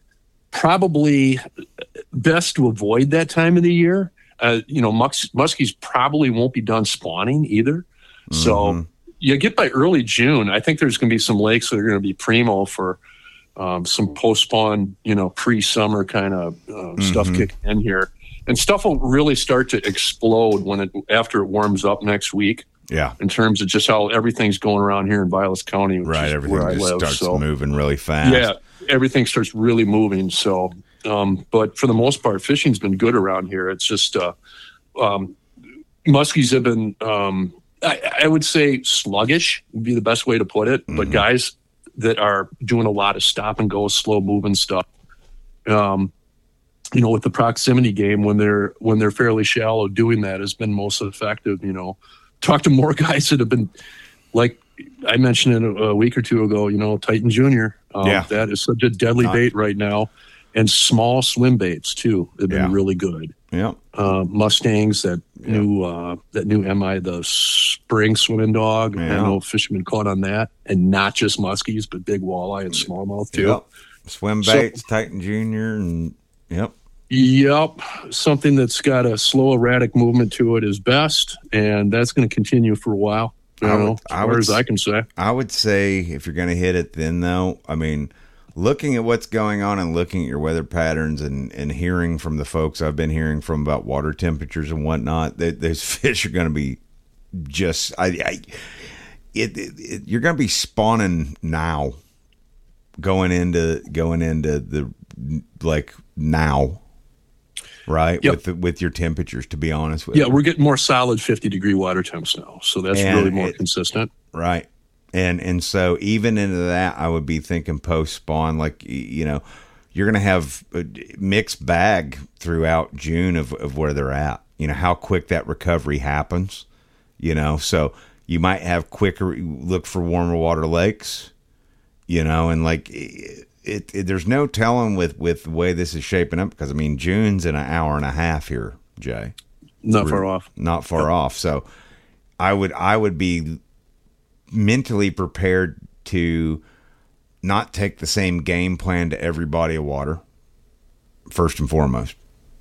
Speaker 3: probably best to avoid that time of the year. Uh, you know, mus- muskies probably won't be done spawning either. So
Speaker 2: Mhm.
Speaker 3: you get by early June, I think there's going to be some lakes that are going to be primo for um, some post-spawn, you know, pre-summer kind of uh, stuff
Speaker 2: Mhm.
Speaker 3: kicking in here. And stuff will really start to explode when it after it warms up next week,
Speaker 2: Yeah.
Speaker 3: in terms of just how everything's going around here in Vilas County, which
Speaker 2: Right.
Speaker 3: is
Speaker 2: Everything
Speaker 3: where I
Speaker 2: just
Speaker 3: live.
Speaker 2: starts
Speaker 3: So
Speaker 2: moving really fast.
Speaker 3: yeah, everything starts really moving. So, um, but for the most part, fishing's been good around here. It's just uh, um, muskies have been, um, I, I would say, sluggish would be the best way to put it. But
Speaker 2: Mhm.
Speaker 3: guys that are doing a lot of stop and go, slow moving stuff, um, you know, with the proximity game, when they're when they're fairly shallow, doing that has been most effective. You know, talk to more guys that have been, like I mentioned it a, a week or two ago. You know, Titan Junior Um,
Speaker 2: Yeah.
Speaker 3: that is such a deadly
Speaker 2: Uh,
Speaker 3: bait right now, and small swim baits too have been
Speaker 2: Yeah.
Speaker 3: really good.
Speaker 2: Yeah.
Speaker 3: Uh, Mustangs, that
Speaker 2: Yeah.
Speaker 3: new uh, that new M I, the spring swimming dog. I
Speaker 2: Yeah.
Speaker 3: know fishermen caught on that, and not just muskies, but big walleye and smallmouth too.
Speaker 2: Yep. Swim
Speaker 3: So-
Speaker 2: baits, Titan Junior, and yep.
Speaker 3: Yep, something that's got a slow, erratic movement to it is best, and that's going to continue for a while. You
Speaker 2: I would-
Speaker 3: know, as
Speaker 2: I
Speaker 3: far
Speaker 2: would
Speaker 3: as
Speaker 2: s-
Speaker 3: I can say.
Speaker 2: I would say if you're going to hit it, then though, I mean, looking at what's going on and looking at your weather patterns and, and hearing from the folks I've been hearing from about water temperatures and whatnot, that those fish are going to be just, I, I it, it, it you're going to be spawning now, going into going into the like now, right?
Speaker 3: Yep.
Speaker 2: With the, with your temperatures, to be honest with
Speaker 3: Yeah,
Speaker 2: you.
Speaker 3: we're getting more solid fifty degree water temps now, so that's
Speaker 2: And
Speaker 3: really more
Speaker 2: it-
Speaker 3: consistent.
Speaker 2: Right. And and so even into that, I would be thinking post spawn, like, y- you know, you're going to have a mixed bag throughout June of, of where they're at, you know, how quick that recovery happens, you know, so you might have quicker look for warmer water lakes, you know, and like it, it, it there's no telling with, with the way this is shaping up, because I mean, June's in an hour and a half here, Jay.
Speaker 3: Not far off.
Speaker 2: Not far off. So I would I would be mentally prepared to not take the same game plan to every body of water, first and foremost.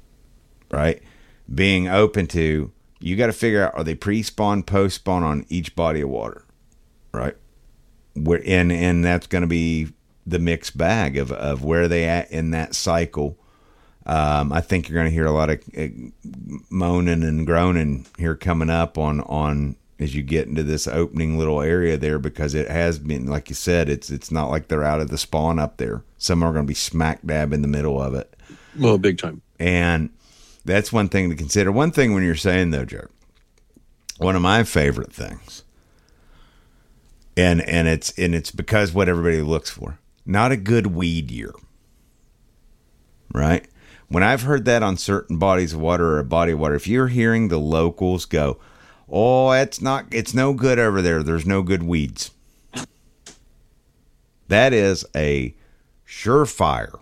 Speaker 2: Right? Being open to, you got to figure out, are they pre-spawn, post-spawn on each body of water? Right? Where and and that's going to be the mixed bag of, of where they at in that cycle. Um, I think you're going to hear a lot of uh, moaning and groaning here coming up on, on as you get into this opening little area there, because it has been, like you said, it's it's not like they're out of the spawn up there. Some are going to be smack dab in the middle of it.
Speaker 3: Well, big time.
Speaker 2: And that's one thing to consider. One thing when you're saying, though, Joe, one of my favorite things, and and it's and it's because what everybody looks for, not a good weed year, right? When I've heard that on certain bodies of water or a body of water, if you're hearing the locals go, oh, it's not, it's no good over there, there's no good weeds, that is a surefire.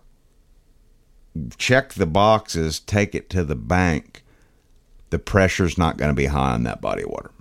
Speaker 2: Check the boxes, take it to the bank. The pressure's not going to be high on that body of water.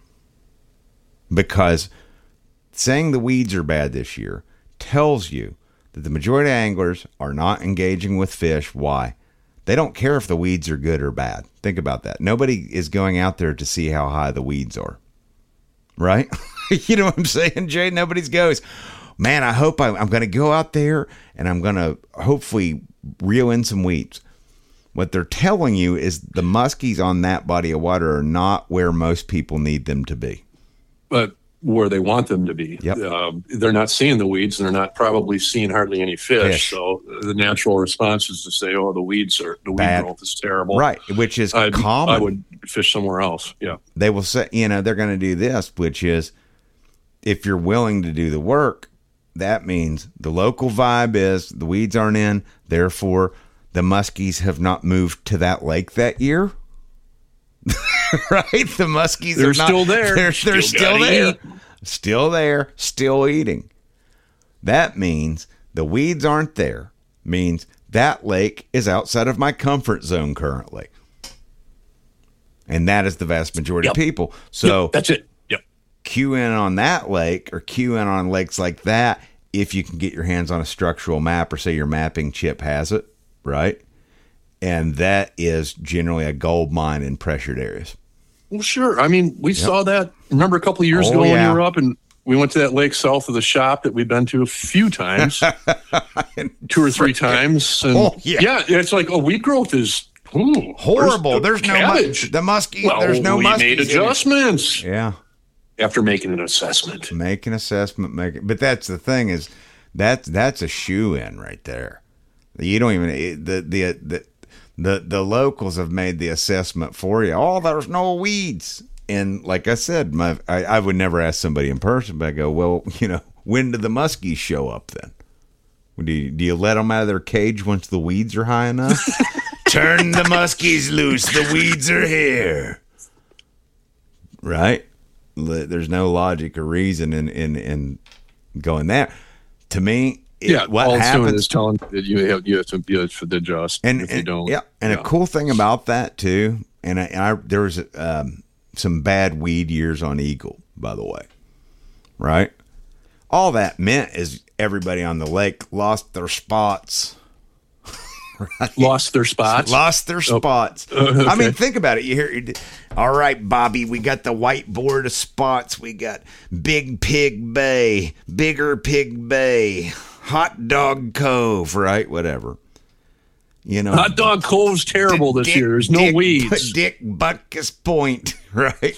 Speaker 2: Because saying the weeds are bad this year tells you that the majority of anglers are not engaging with fish. Why? They don't care if the weeds are good or bad. Think about that. Nobody is going out there to see how high the weeds are. Right? You know what I'm saying, Jay? Nobody goes, man, I hope I, I'm going to go out there and I'm going to hopefully reel in some weeds. What they're telling you is the muskies on that body of water are not where most people need them to be.
Speaker 3: But where they want them to be.
Speaker 2: Yep.
Speaker 3: Uh, they're not seeing the weeds, and they're not probably seeing hardly any fish.
Speaker 2: Fish.
Speaker 3: So the natural response is to say, "Oh, the weeds are the weed
Speaker 2: Bad.
Speaker 3: growth is terrible."
Speaker 2: Right, which is
Speaker 3: I'd,
Speaker 2: common.
Speaker 3: I would fish somewhere else. Yeah,
Speaker 2: they will say, you know, they're going to do this, which is, if you're willing to do the work, that means the local vibe is the weeds aren't in. Therefore, the muskies have not moved to that lake that year. Right? The muskies
Speaker 3: they're
Speaker 2: are not,
Speaker 3: still there.
Speaker 2: They're, they're
Speaker 3: Still
Speaker 2: still
Speaker 3: gotta
Speaker 2: there.
Speaker 3: eat.
Speaker 2: Still there. Still eating. That means the weeds aren't there. Means that lake is outside of my comfort zone currently. And that is the vast majority
Speaker 3: Yep.
Speaker 2: of people. So
Speaker 3: Yep, that's it. Yep.
Speaker 2: cue in on that lake or cue in on lakes like that if you can get your hands on a structural map, or say your mapping chip has it, right? And that is generally a gold mine in pressured areas.
Speaker 3: Well, sure. I mean, we
Speaker 2: Yep.
Speaker 3: saw that. Remember a couple of years
Speaker 2: Oh,
Speaker 3: ago when
Speaker 2: yeah.
Speaker 3: you were up, and we went to that lake south of the shop that we've been to a few times, two or three times. And
Speaker 2: Oh, yeah.
Speaker 3: yeah, it's like, oh, wheat growth is ooh,
Speaker 2: Horrible.
Speaker 3: There's,
Speaker 2: There's
Speaker 3: the
Speaker 2: no mu-
Speaker 3: cabbage.
Speaker 2: the muskie.
Speaker 3: Well,
Speaker 2: there's no
Speaker 3: we
Speaker 2: muskies
Speaker 3: made
Speaker 2: in it.
Speaker 3: adjustments
Speaker 2: Yeah.
Speaker 3: after making an assessment.
Speaker 2: Make an assessment. Make it. But that's the thing is that's that's a shoe in right there. You don't even it- the the the the the locals have made the assessment for you. Oh, there's no weeds. And like I said, my I, I would never ask somebody in person, but I go, well, you know, when do the muskies show up then? Do you, do you let them out of their cage once the weeds are high enough? Turn the muskies loose. The weeds are here. Right? There's no logic or reason in, in, in going there. To me, it,
Speaker 3: Yeah,
Speaker 2: what
Speaker 3: all it's doing
Speaker 2: happens
Speaker 3: is telling that you have you have to, you have to adjust
Speaker 2: and,
Speaker 3: if you
Speaker 2: and-
Speaker 3: don't.
Speaker 2: yeah, and
Speaker 3: yeah.
Speaker 2: a cool thing about that too, and I, and I there was um, some bad weed years on Eagle, by the way, right? All that meant is everybody on the lake lost their spots. Right?
Speaker 3: Lost their spots.
Speaker 2: Lost their spots.
Speaker 3: Uh,
Speaker 2: I mean,
Speaker 3: okay.
Speaker 2: think about it. You hear, all right, Bobby, we got the whiteboard of spots. We got Big Pig Bay, Bigger Pig Bay, Hot Dog Cove, right? Whatever. You know,
Speaker 3: Hot Dog Cove's terrible this
Speaker 2: Dick-
Speaker 3: year. There's no
Speaker 2: Dick-
Speaker 3: weeds.
Speaker 2: Dick Butkus Point, right?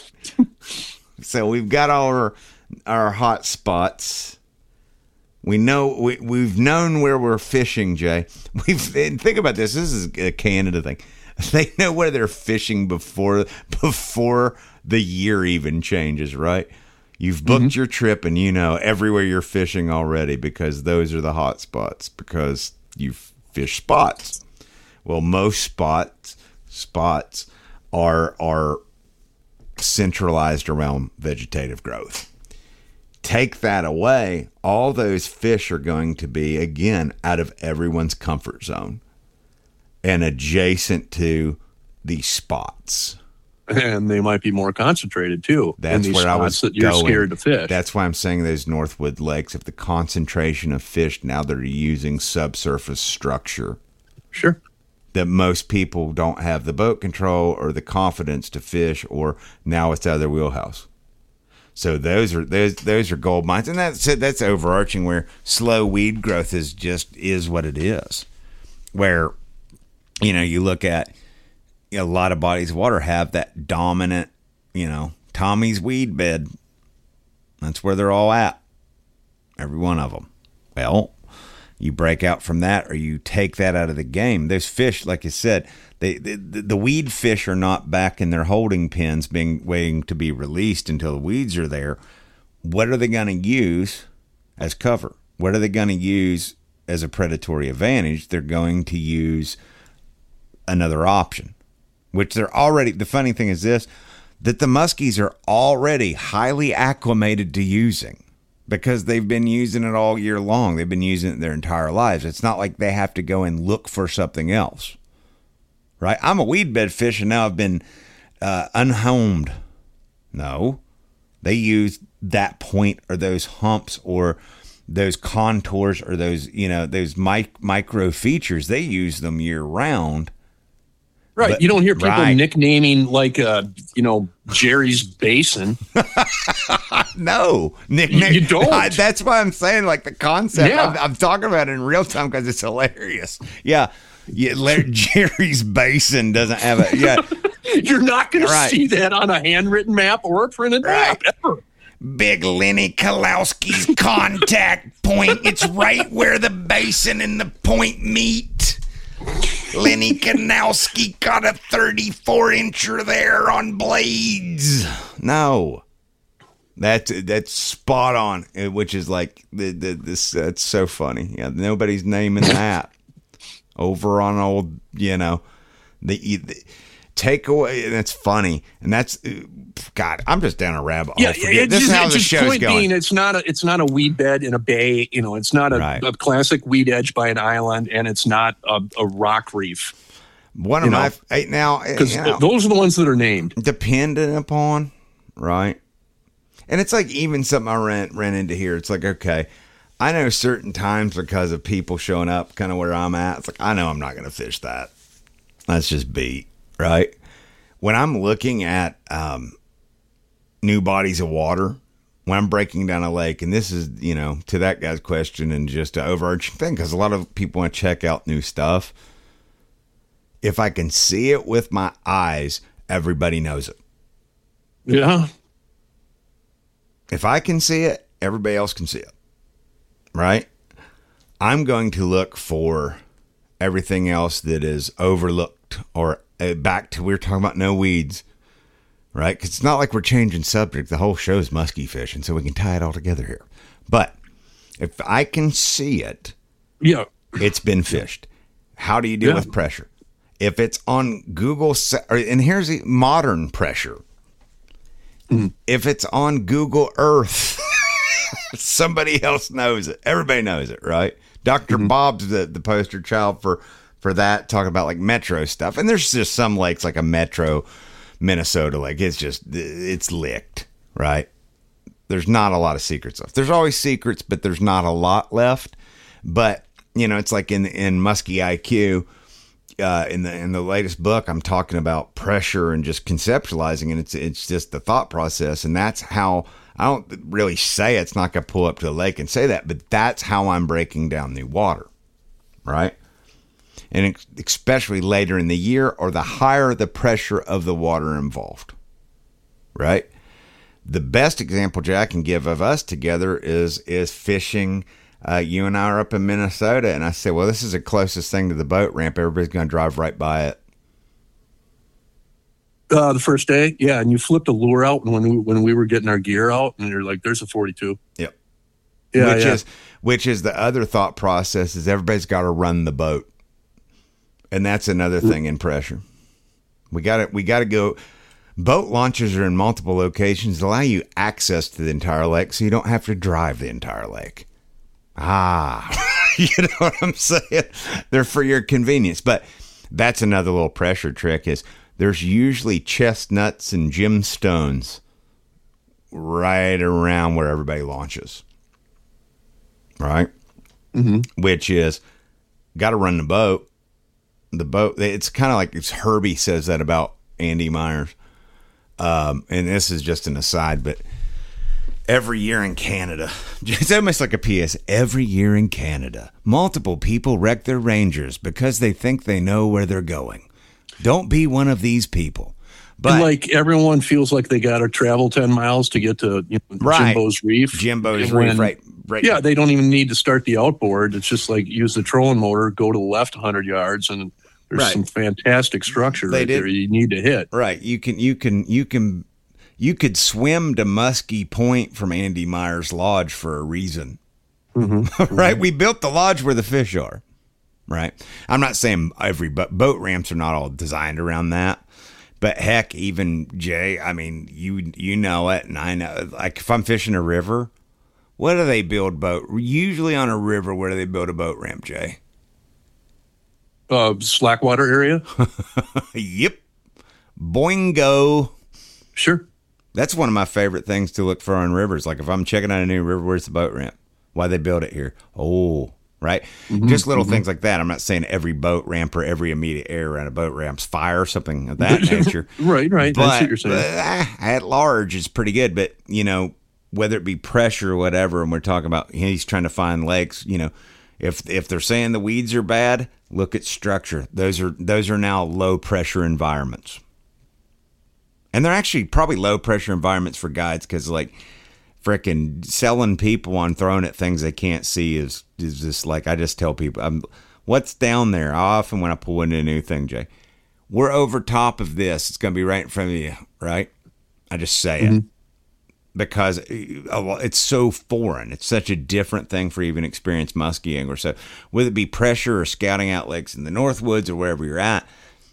Speaker 2: So we've got all our our hot spots. We know we we've known where we're fishing, Jay. We've and think about this. This is a Canada thing. They know where they're fishing before before the year even changes, right? You've booked
Speaker 3: Mm-hmm.
Speaker 2: your trip and you know everywhere you're fishing already because those are the hot spots because you've fished spots. Well, most spots spots are are centralized around vegetative growth. Take that away, all those fish are going to be, again, out of everyone's comfort zone and adjacent to these spots.
Speaker 3: And they might be more concentrated too. in
Speaker 2: That's
Speaker 3: these
Speaker 2: where I
Speaker 3: spots
Speaker 2: was
Speaker 3: that you're
Speaker 2: going.
Speaker 3: scared to fish.
Speaker 2: That's why I'm saying those Northwood lakes, if the concentration of fish now that are using subsurface structure,
Speaker 3: sure.
Speaker 2: that most people don't have the boat control or the confidence to fish, or now it's out of their wheelhouse. So those are those those are gold mines, and that's that's overarching where slow weed growth is just is what it is. Where, you know, you look at a lot of bodies of water have that dominant, you know, Tommy's weed bed. That's where they're all at. Every one of them. Well, you break out from that or you take that out of the game. Those fish, like you said, they, the, the weed fish are not back in their holding pens being waiting to be released until the weeds are there. What are they going to use as cover? What are they going to use as a predatory advantage? They're going to use another option, which they're already, the funny thing is this, that the muskies are already highly acclimated to using because they've been using it all year long. They've been using it their entire lives. It's not like they have to go and look for something else, right? I'm a weed bed fish and now I've been uh, unhomed. No, they use that point or those humps or those contours or those, you know, those mic- micro features. They use them year round.
Speaker 3: Right.
Speaker 2: But,
Speaker 3: you don't hear people
Speaker 2: right.
Speaker 3: nicknaming like, uh, you know, Jerry's Basin.
Speaker 2: No. Nick,
Speaker 3: You-
Speaker 2: Nick,
Speaker 3: you don't.
Speaker 2: I, that's why I'm saying, like, the concept.
Speaker 3: Yeah.
Speaker 2: I'm, I'm talking about it in real time because it's hilarious. Yeah. Yeah. Le- Jerry's Basin doesn't have a, yeah.
Speaker 3: You're not going
Speaker 2: Right.
Speaker 3: to see that on a handwritten map or a printed map ever.
Speaker 2: Big Lenny Kalowski's contact point. It's right where the basin and the point meet. Lenny Kanowski got a thirty-four incher there on blades. No, that's that's spot on. eh, Which is like the, the this. That's so funny. Yeah, nobody's naming that over on old. You know, the, the takeaway. That's funny, and that's uh, God. I'm just down a rabbit hole.
Speaker 3: Yeah,
Speaker 2: Forget-
Speaker 3: it's
Speaker 2: this
Speaker 3: just,
Speaker 2: is how
Speaker 3: it's
Speaker 2: the
Speaker 3: just
Speaker 2: show's
Speaker 3: point
Speaker 2: going.
Speaker 3: being, it's not a it's not a weed bed in a bay. You know, it's not a,
Speaker 2: Right.
Speaker 3: a classic weed edge by an island, and it's not a, a rock reef.
Speaker 2: One of
Speaker 3: you
Speaker 2: my
Speaker 3: know,
Speaker 2: eh, now eh,
Speaker 3: Because
Speaker 2: you know,
Speaker 3: those are the ones that are named.
Speaker 2: dependent upon, right? And it's like even something I ran ran into here. It's like, okay, I know certain times because of people showing up kind of where I'm at. It's like, I know I'm not going to fish that. That's just beat, right? When I'm looking at um, new bodies of water, when I'm breaking down a lake, and this is, you know, to that guy's question and just an overarching thing, because a lot of people want to check out new stuff. If I can see it with my eyes, everybody knows it.
Speaker 3: Yeah.
Speaker 2: If I can see it, everybody else can see it. Right? I'm going to look for everything else that is overlooked or uh, back to, we were talking about no weeds. Right? Because it's not like we're changing subject. The whole show is musky fishing, so we can tie it all together here. But if I can see it,
Speaker 3: Yeah.
Speaker 2: it's been fished. How do you deal
Speaker 3: Yeah.
Speaker 2: with pressure? If it's on Google, se- or- and here's the modern pressure. If it's on Google Earth, somebody else knows it. Everybody knows it, right? Doctor Bob's the, the poster child for, for that, talking about like metro stuff. And there's just some lakes like a metro Minnesota lake. It's just, it's licked, right? There's not a lot of secrets left. There's always secrets, but there's not a lot left. But, you know, it's like in, in Muskie I Q, Uh, in the in the latest book, I'm talking about pressure and just conceptualizing, and it's it's just the thought process, and that's how I don't really say it. It's not going to pull up to the lake and say that, but that's how I'm breaking down new water, right? And ex- especially later in the year, or the higher the pressure of the water involved, right? The best example Jack can give of us together is is fishing. Uh, you and I are up in Minnesota, and I said, well, this is the closest thing to the boat ramp. Everybody's going to drive right by it.
Speaker 3: Uh, the first day, yeah, and you flipped a lure out when we when we were getting our gear out, and you're like, "There's a forty-two."
Speaker 2: Yep.
Speaker 3: Yeah,
Speaker 2: which
Speaker 3: yeah.
Speaker 2: is which is the other thought process is everybody's got to run the boat, and that's another thing in pressure. We got to we got to go. Boat launches are in multiple locations, allow you access to the entire lake, so you don't have to drive the entire lake. Ah, you know what I'm saying? They're for your convenience. But that's another little pressure trick is there's usually chestnuts and gemstones right around where everybody launches. Right? Mm-hmm. Which is, got to run the boat. The boat, it's kind of like it's Herbie says that about Andy Myers. Um, and this is just an aside, but every year in Canada, it's almost like a P S. Every year in Canada, multiple people wreck their Rangers because they think they know where they're going. Don't be one of these people. But
Speaker 3: and like everyone feels like they got to travel ten miles to get to you know,
Speaker 2: Right.
Speaker 3: Jimbo's Reef.
Speaker 2: Jimbo's
Speaker 3: And
Speaker 2: Reef,
Speaker 3: when-
Speaker 2: right? Right.
Speaker 3: Yeah, they don't even need to start the outboard. It's just like use the trolling motor, go to the left one hundred yards, and there's
Speaker 2: Right.
Speaker 3: some fantastic structure
Speaker 2: They
Speaker 3: right
Speaker 2: did-
Speaker 3: there you need to hit.
Speaker 2: Right. You can you can you can you could swim to Muskie Point from Andy Myers Lodge for a reason.
Speaker 3: Mm-hmm.
Speaker 2: Right? We built the lodge where the fish are. Right? I'm not saying every but boat ramps are not all designed around that. But heck, even Jay, I mean, you you know it, and I know. Like if I'm fishing a river, what do they build boat? Usually on a river, where do they build a boat ramp, Jay?
Speaker 3: Uh, Slackwater area?
Speaker 2: Yep. Boingo.
Speaker 3: Sure.
Speaker 2: That's one of my favorite things to look for on rivers. Like if I'm checking out a new river, where's the boat ramp? Why they build it here? Oh, right.
Speaker 3: Mm-hmm,
Speaker 2: Just little
Speaker 3: mm-hmm.
Speaker 2: things like that. I'm not saying every boat ramp or every immediate area around a boat ramp's fire or something of that nature.
Speaker 3: Right, right.
Speaker 2: But,
Speaker 3: That's what you're saying.
Speaker 2: but, ah, at large, it's pretty good. But, you know, whether it be pressure or whatever, and we're talking about he's trying to find lakes, you know, if if they're saying the weeds are bad, look at structure. Those are those are now low pressure environments. And they're actually probably low pressure environments for guides because, like, freaking selling people on throwing at things they can't see is is just like I just tell people, I'm, what's down there? I often when I pull into a new thing, Jay, we're over top of this. It's going to be right in front of you, right? I just say
Speaker 3: Mm-hmm.
Speaker 2: it because it's so foreign. It's such a different thing for even experienced muskie anglers. So whether it be pressure or scouting out lakes in the Northwoods or wherever you're at,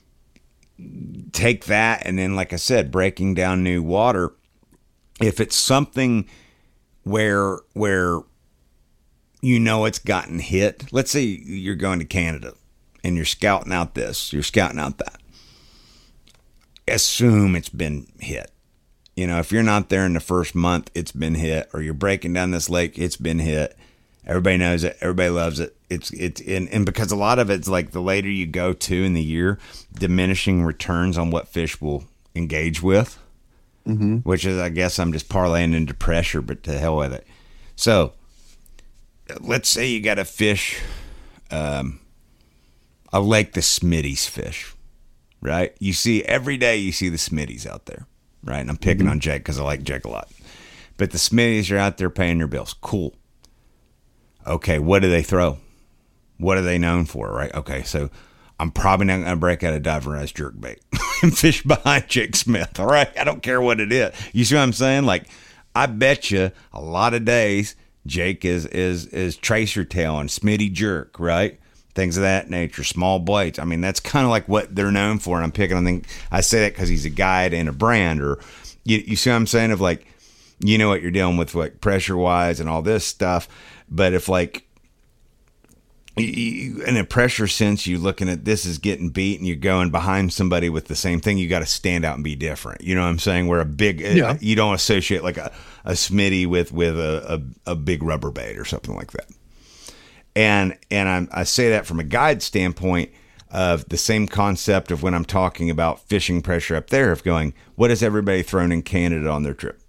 Speaker 2: take that, and then, like I said, breaking down new water. If it's something where where you know it's gotten hit, let's say you're going to Canada and you're scouting out this, you're scouting out that. Assume it's been hit. You know, if you're not there in the first month, it's been hit, or you're breaking down this lake, it's been hit. Everybody knows it. Everybody loves it. It's it's in, and because a lot of it's like the later you go to in the year, diminishing returns on what fish will engage with, mm-hmm. which is, I guess, I'm just parlaying into pressure, but to hell with it. So, let's say you got a fish, um, a lake the Smitty's fish, right? You see every day you see the Smitty's out there, right? And I'm picking mm-hmm. on Jake because I like Jake a lot, but the Smitty's are out there paying their bills. Cool. Okay, what do they throw? What are they known for, right? Okay, so I'm probably not going to break out a diver as jerkbait and fish behind Jake Smith, all right? I don't care what it is. You see what I'm saying? Like, I bet you a lot of days Jake is is is tracer tail and Smitty jerk, right? Things of that nature, small blades. I mean, that's kind of like what they're known for, and I'm picking on them. I say that because he's a guide and a brand, or you, you see what I'm saying? Of like, you know what you're dealing with, like pressure-wise and all this stuff. But if like you, in a pressure sense, you're looking at this is getting beat and you're going behind somebody with the same thing, you got to stand out and be different. You know what I'm saying? Where a big, yeah. you don't associate like a, a Smitty with, with a, a, a big rubber bait or something like that. And, and I'm, I say that from a guide standpoint of the same concept of when I'm talking about fishing pressure up there of going, what has everybody thrown in Canada on their trip?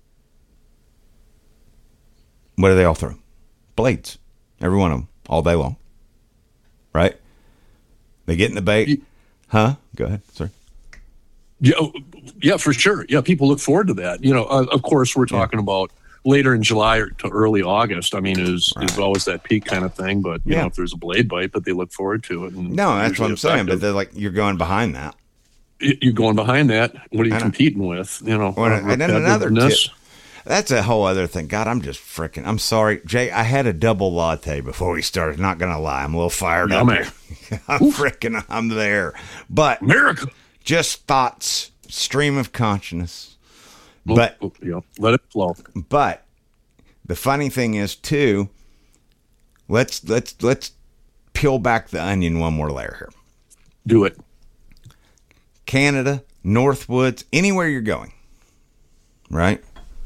Speaker 2: What do they all throw? Blades, every one of them, all day long, right? They get in the bait, huh? Go ahead, sorry.
Speaker 3: Yeah, yeah, for sure. Yeah, people look forward to that. You know, uh, of course, we're talking yeah. about later in July or to early August. I mean, is right. is always that peak kind of thing. But you yeah. know, if there's a blade bite, but they look forward to it. And
Speaker 2: no, that's what I'm saying. But they're like, you're going behind that.
Speaker 3: You're going behind that. What are you competing with? You know,
Speaker 2: well, and then another tip. That's a whole other thing. God, I'm just freaking. I'm sorry, Jay. I had a double latte before we started. Not gonna lie, I'm a little fired
Speaker 3: no,
Speaker 2: up.
Speaker 3: Man.
Speaker 2: I'm freaking. I'm there. But
Speaker 3: America.
Speaker 2: Just thoughts, stream of consciousness.
Speaker 3: Well,
Speaker 2: but
Speaker 3: yeah, let it flow.
Speaker 2: But the funny thing is too. Let's let's let's peel back the onion one more layer here.
Speaker 3: Do it.
Speaker 2: Canada, Northwoods, anywhere you're going, right?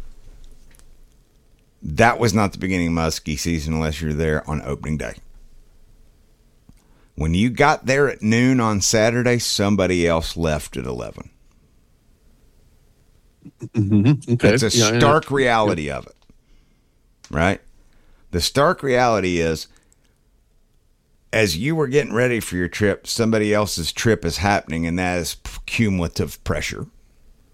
Speaker 2: That was not the beginning of muskie season unless you're there on opening day. When you got there at noon on Saturday, somebody else left at eleven.
Speaker 3: Mm-hmm. Okay.
Speaker 2: That's a
Speaker 3: yeah,
Speaker 2: stark
Speaker 3: yeah.
Speaker 2: reality
Speaker 3: yeah.
Speaker 2: of it, right? The stark reality is, as you were getting ready for your trip, somebody else's trip is happening, and that is cumulative pressure.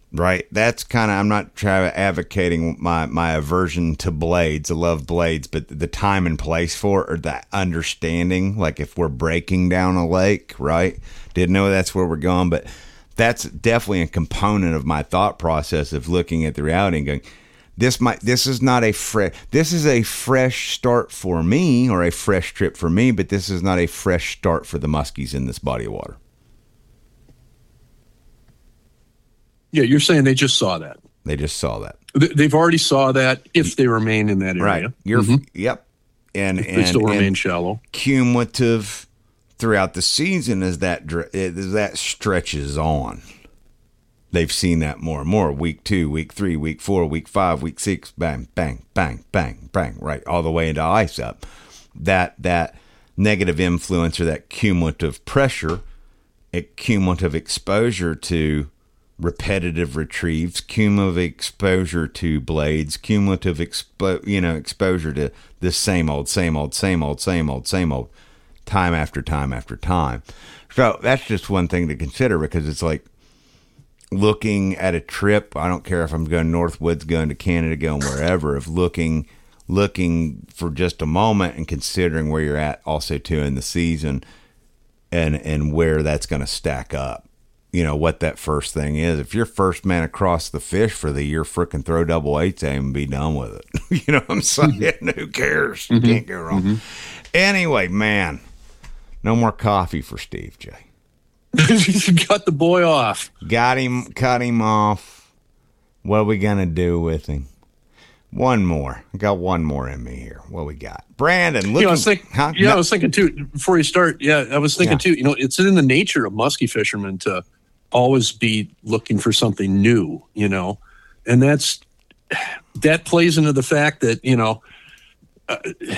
Speaker 2: Right. That's kind of, I'm not trying advocating my, my aversion to blades. I love blades, but the time and place for it, or that understanding, like if we're breaking down a lake, right? Didn't know that's where we're going, but that's definitely a component of my thought process of looking at the reality and going, this might, this is not a fresh, this is a fresh start for me, or a fresh trip for me, but this is not a fresh start for the muskies in this body of water.
Speaker 3: Yeah, you're saying they just saw that.
Speaker 2: They just saw that.
Speaker 3: They've already saw that if they remain in that area.
Speaker 2: Right. You're,
Speaker 3: mm-hmm.
Speaker 2: Yep. And,
Speaker 3: if
Speaker 2: and
Speaker 3: they still
Speaker 2: and
Speaker 3: remain shallow.
Speaker 2: Cumulative throughout the season as that as that stretches on. They've seen that more and more. Week two, week three, week four, week five, week six, bang, bang, bang, bang, bang, right, all the way into ice up. That that negative influence, or that cumulative pressure, a cumulative exposure to repetitive retrieves, cumulative exposure to blades, cumulative expo- you know, exposure to this same old, same old, same old, same old, same old, time after time after time. So that's just one thing to consider, because it's like looking at a trip. I don't care if I'm going Northwoods, going to Canada, going wherever. If looking, looking for just a moment and considering where you're at, also too in the season, and and where that's going to stack up. You know, what that first thing is. If you're first man across the fish for the year, frickin' throw double eights at him and be done with it. You know what I'm saying? Mm-hmm. Who cares? Mm-hmm. Can't go wrong. Mm-hmm. Anyway, man, no more coffee for Steve J.
Speaker 3: You got the boy off.
Speaker 2: Got him, cut him off. What are we going to do with him? One more. I got one more in me here. What we got? Brandon, look.
Speaker 3: You know, I was think, huh? Yeah, no. I was thinking too, before you start, yeah, I was thinking yeah. too, you know, it's in the nature of musky fishermen to always be looking for something new, you know, and that's, that plays into the fact that, you know, uh,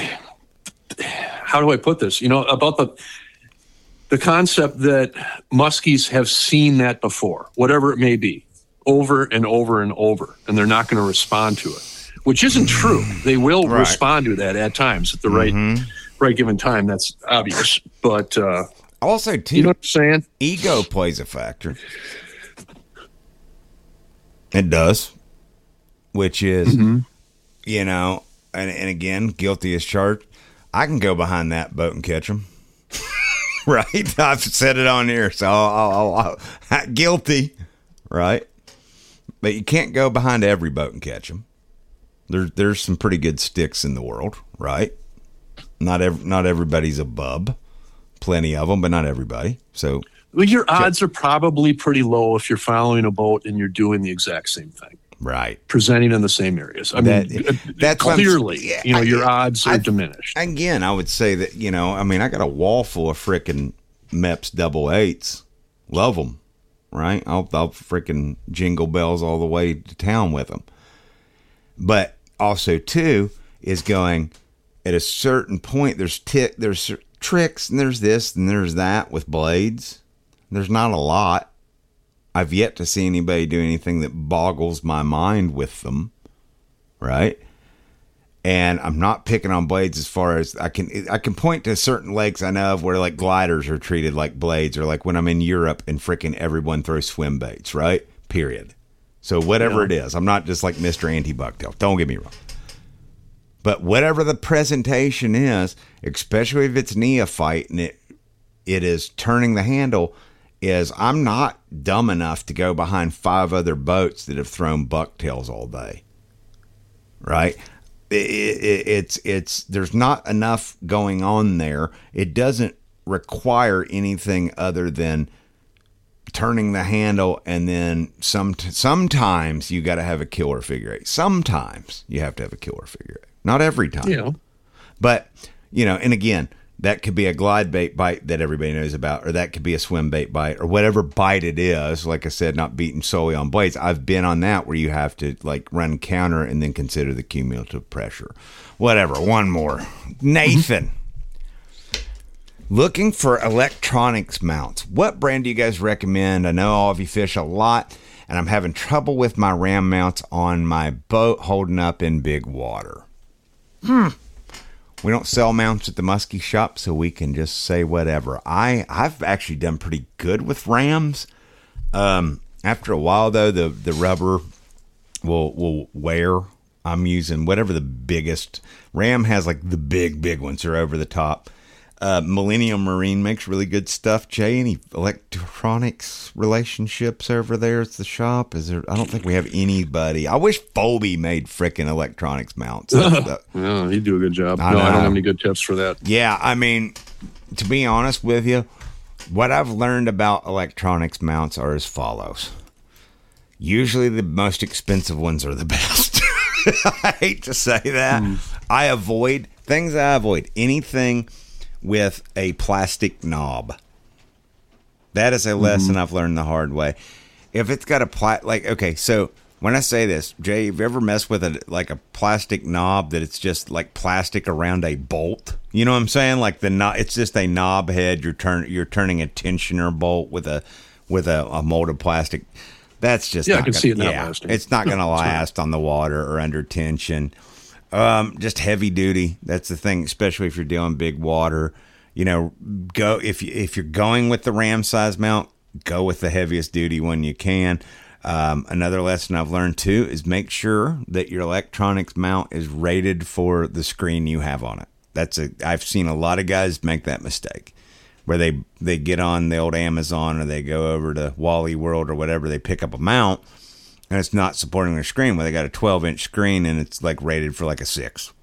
Speaker 3: how do I put this? You know, about the, the concept that muskies have seen that before, whatever it may be, over and over and over, and they're not going to respond to it, which isn't true. They will right. respond to that at times at the mm-hmm. right, right given time. That's obvious, but, uh,
Speaker 2: also, too,
Speaker 3: you know what I'm saying?
Speaker 2: Ego plays a factor. It does. Which is, mm-hmm. you know, and, and again, guilty as charged. I can go behind that boat and catch them. Right? I've said it on here, so I'll, I'll, I'll, I'll, guilty. Right? But you can't go behind every boat and catch them. There, there's some pretty good sticks in the world, right? Not every, not everybody's a bub. Plenty of them, but not everybody. So,
Speaker 3: well, your odds check. are probably pretty low if you're following a boat and you're doing the exact same thing,
Speaker 2: right?
Speaker 3: Presenting in the same areas. I that, mean, that's clearly, yeah, you know, I, your odds are I, diminished.
Speaker 2: Again, I would say that, you know, I mean, I got a wall full of frickin' Mepps double eights. Love them, right? I'll, I'll frickin' jingle bells all the way to town with them. But also, too, is going at a certain point. There's t- there's tricks, and there's this and there's that with blades. There's not a lot. I've yet to see anybody do anything that boggles my mind with them, right? And I'm not picking on blades as far as I can. I can point to certain lakes I know of where like gliders are treated like blades, or like when I'm in Europe and freaking everyone throws swim baits, right? Period. So whatever yeah. it is, I'm not just like Mister Anti-Bucktail. Don't get me wrong. But whatever the presentation is, especially if it's neophyte and it it is turning the handle, is I'm not dumb enough to go behind five other boats that have thrown bucktails all day. Right? It, it, it's it's there's not enough going on there. It doesn't require anything other than turning the handle, and then some sometimes you got to have a killer figure eight. Sometimes you have to have a killer figure eight. Not every time.
Speaker 3: Yeah.
Speaker 2: But, you know, and again, that could be a glide bait bite that everybody knows about, or that could be a swim bait bite, or whatever bite it is. Like I said, not beaten solely on blades. I've been on that where you have to like run counter and then consider the cumulative pressure. Whatever. One more. Nathan. Looking for electronics mounts. What brand do you guys recommend? I know all of you fish a lot, and I'm having trouble with my ram mounts on my boat holding up in big water. Hmm. We don't sell mounts at the muskie shop, so we can just say whatever. I, I've actually done pretty good with rams. Um, After a while, though, the, the rubber will will wear. I'm using whatever the biggest. Ram has like the big, big ones. They're over the top. Uh, Millennium Marine makes really good stuff. Jay, any electronics relationships over there at the shop? Is there? I don't think we have anybody. I wish Phoebe made frickin' electronics mounts.
Speaker 3: Yeah, he'd do a good job.
Speaker 2: I
Speaker 3: no,
Speaker 2: know.
Speaker 3: I don't have any good tips for that.
Speaker 2: Yeah, I mean, to be honest with you, what I've learned about electronics mounts are as follows. Usually the most expensive ones are the best. I hate to say that. Mm. I avoid, things I avoid, anything with a plastic knob. That is a lesson mm-hmm. I've learned the hard way. If it's got a, pla- like, okay, so when I say this, Jay, have you ever messed with a like a plastic knob that it's just like plastic around a bolt? You know what I'm saying? Like the knob, it's just a knob head. You're turn, you're turning a tensioner bolt with a with a, a molded plastic. That's just
Speaker 3: yeah,
Speaker 2: not
Speaker 3: I can
Speaker 2: gonna,
Speaker 3: see it not
Speaker 2: yeah,
Speaker 3: lasting.
Speaker 2: It's not going to last
Speaker 3: right.
Speaker 2: on the water or under tension. Um, just heavy duty. That's the thing, especially if you're doing big water. You know, go if you if you're going with the ram size mount, go with the heaviest duty one you can. Um, another lesson I've learned too is make sure that your electronics mount is rated for the screen you have on it. That's a I've seen a lot of guys make that mistake. Where they, they get on the old Amazon or they go over to Wally World or whatever, they pick up a mount and it's not supporting their screen. Well, they got a twelve inch screen and it's like rated for like a six.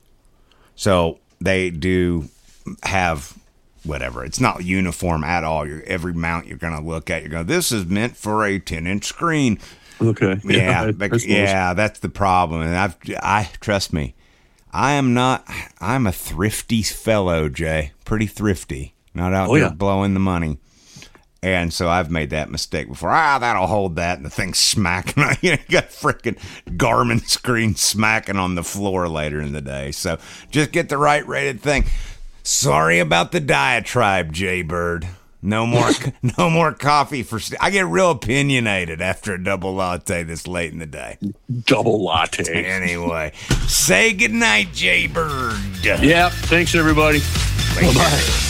Speaker 2: So they do have whatever. It's not uniform at all. You're, every mount you're going to look at, you're going, this is meant for a ten inch screen.
Speaker 3: Okay.
Speaker 2: Yeah.
Speaker 3: Yeah,
Speaker 2: but, yeah that's the problem. And I've, I, trust me, I am not, I'm a thrifty fellow, Jay. Pretty thrifty. Not out
Speaker 3: oh,
Speaker 2: there
Speaker 3: yeah.
Speaker 2: blowing the money. And so I've made that mistake before. Ah, that'll hold that. And the thing's smacking. You got freaking Garmin screen smacking on the floor later in the day. So just get the right rated thing. Sorry about the diatribe, Jay Bird. No more no more coffee for... I get real opinionated after a double latte this late in the day.
Speaker 3: Double latte.
Speaker 2: Anyway, say goodnight, Jay Bird.
Speaker 3: Yeah, thanks, everybody.
Speaker 2: Bye-bye.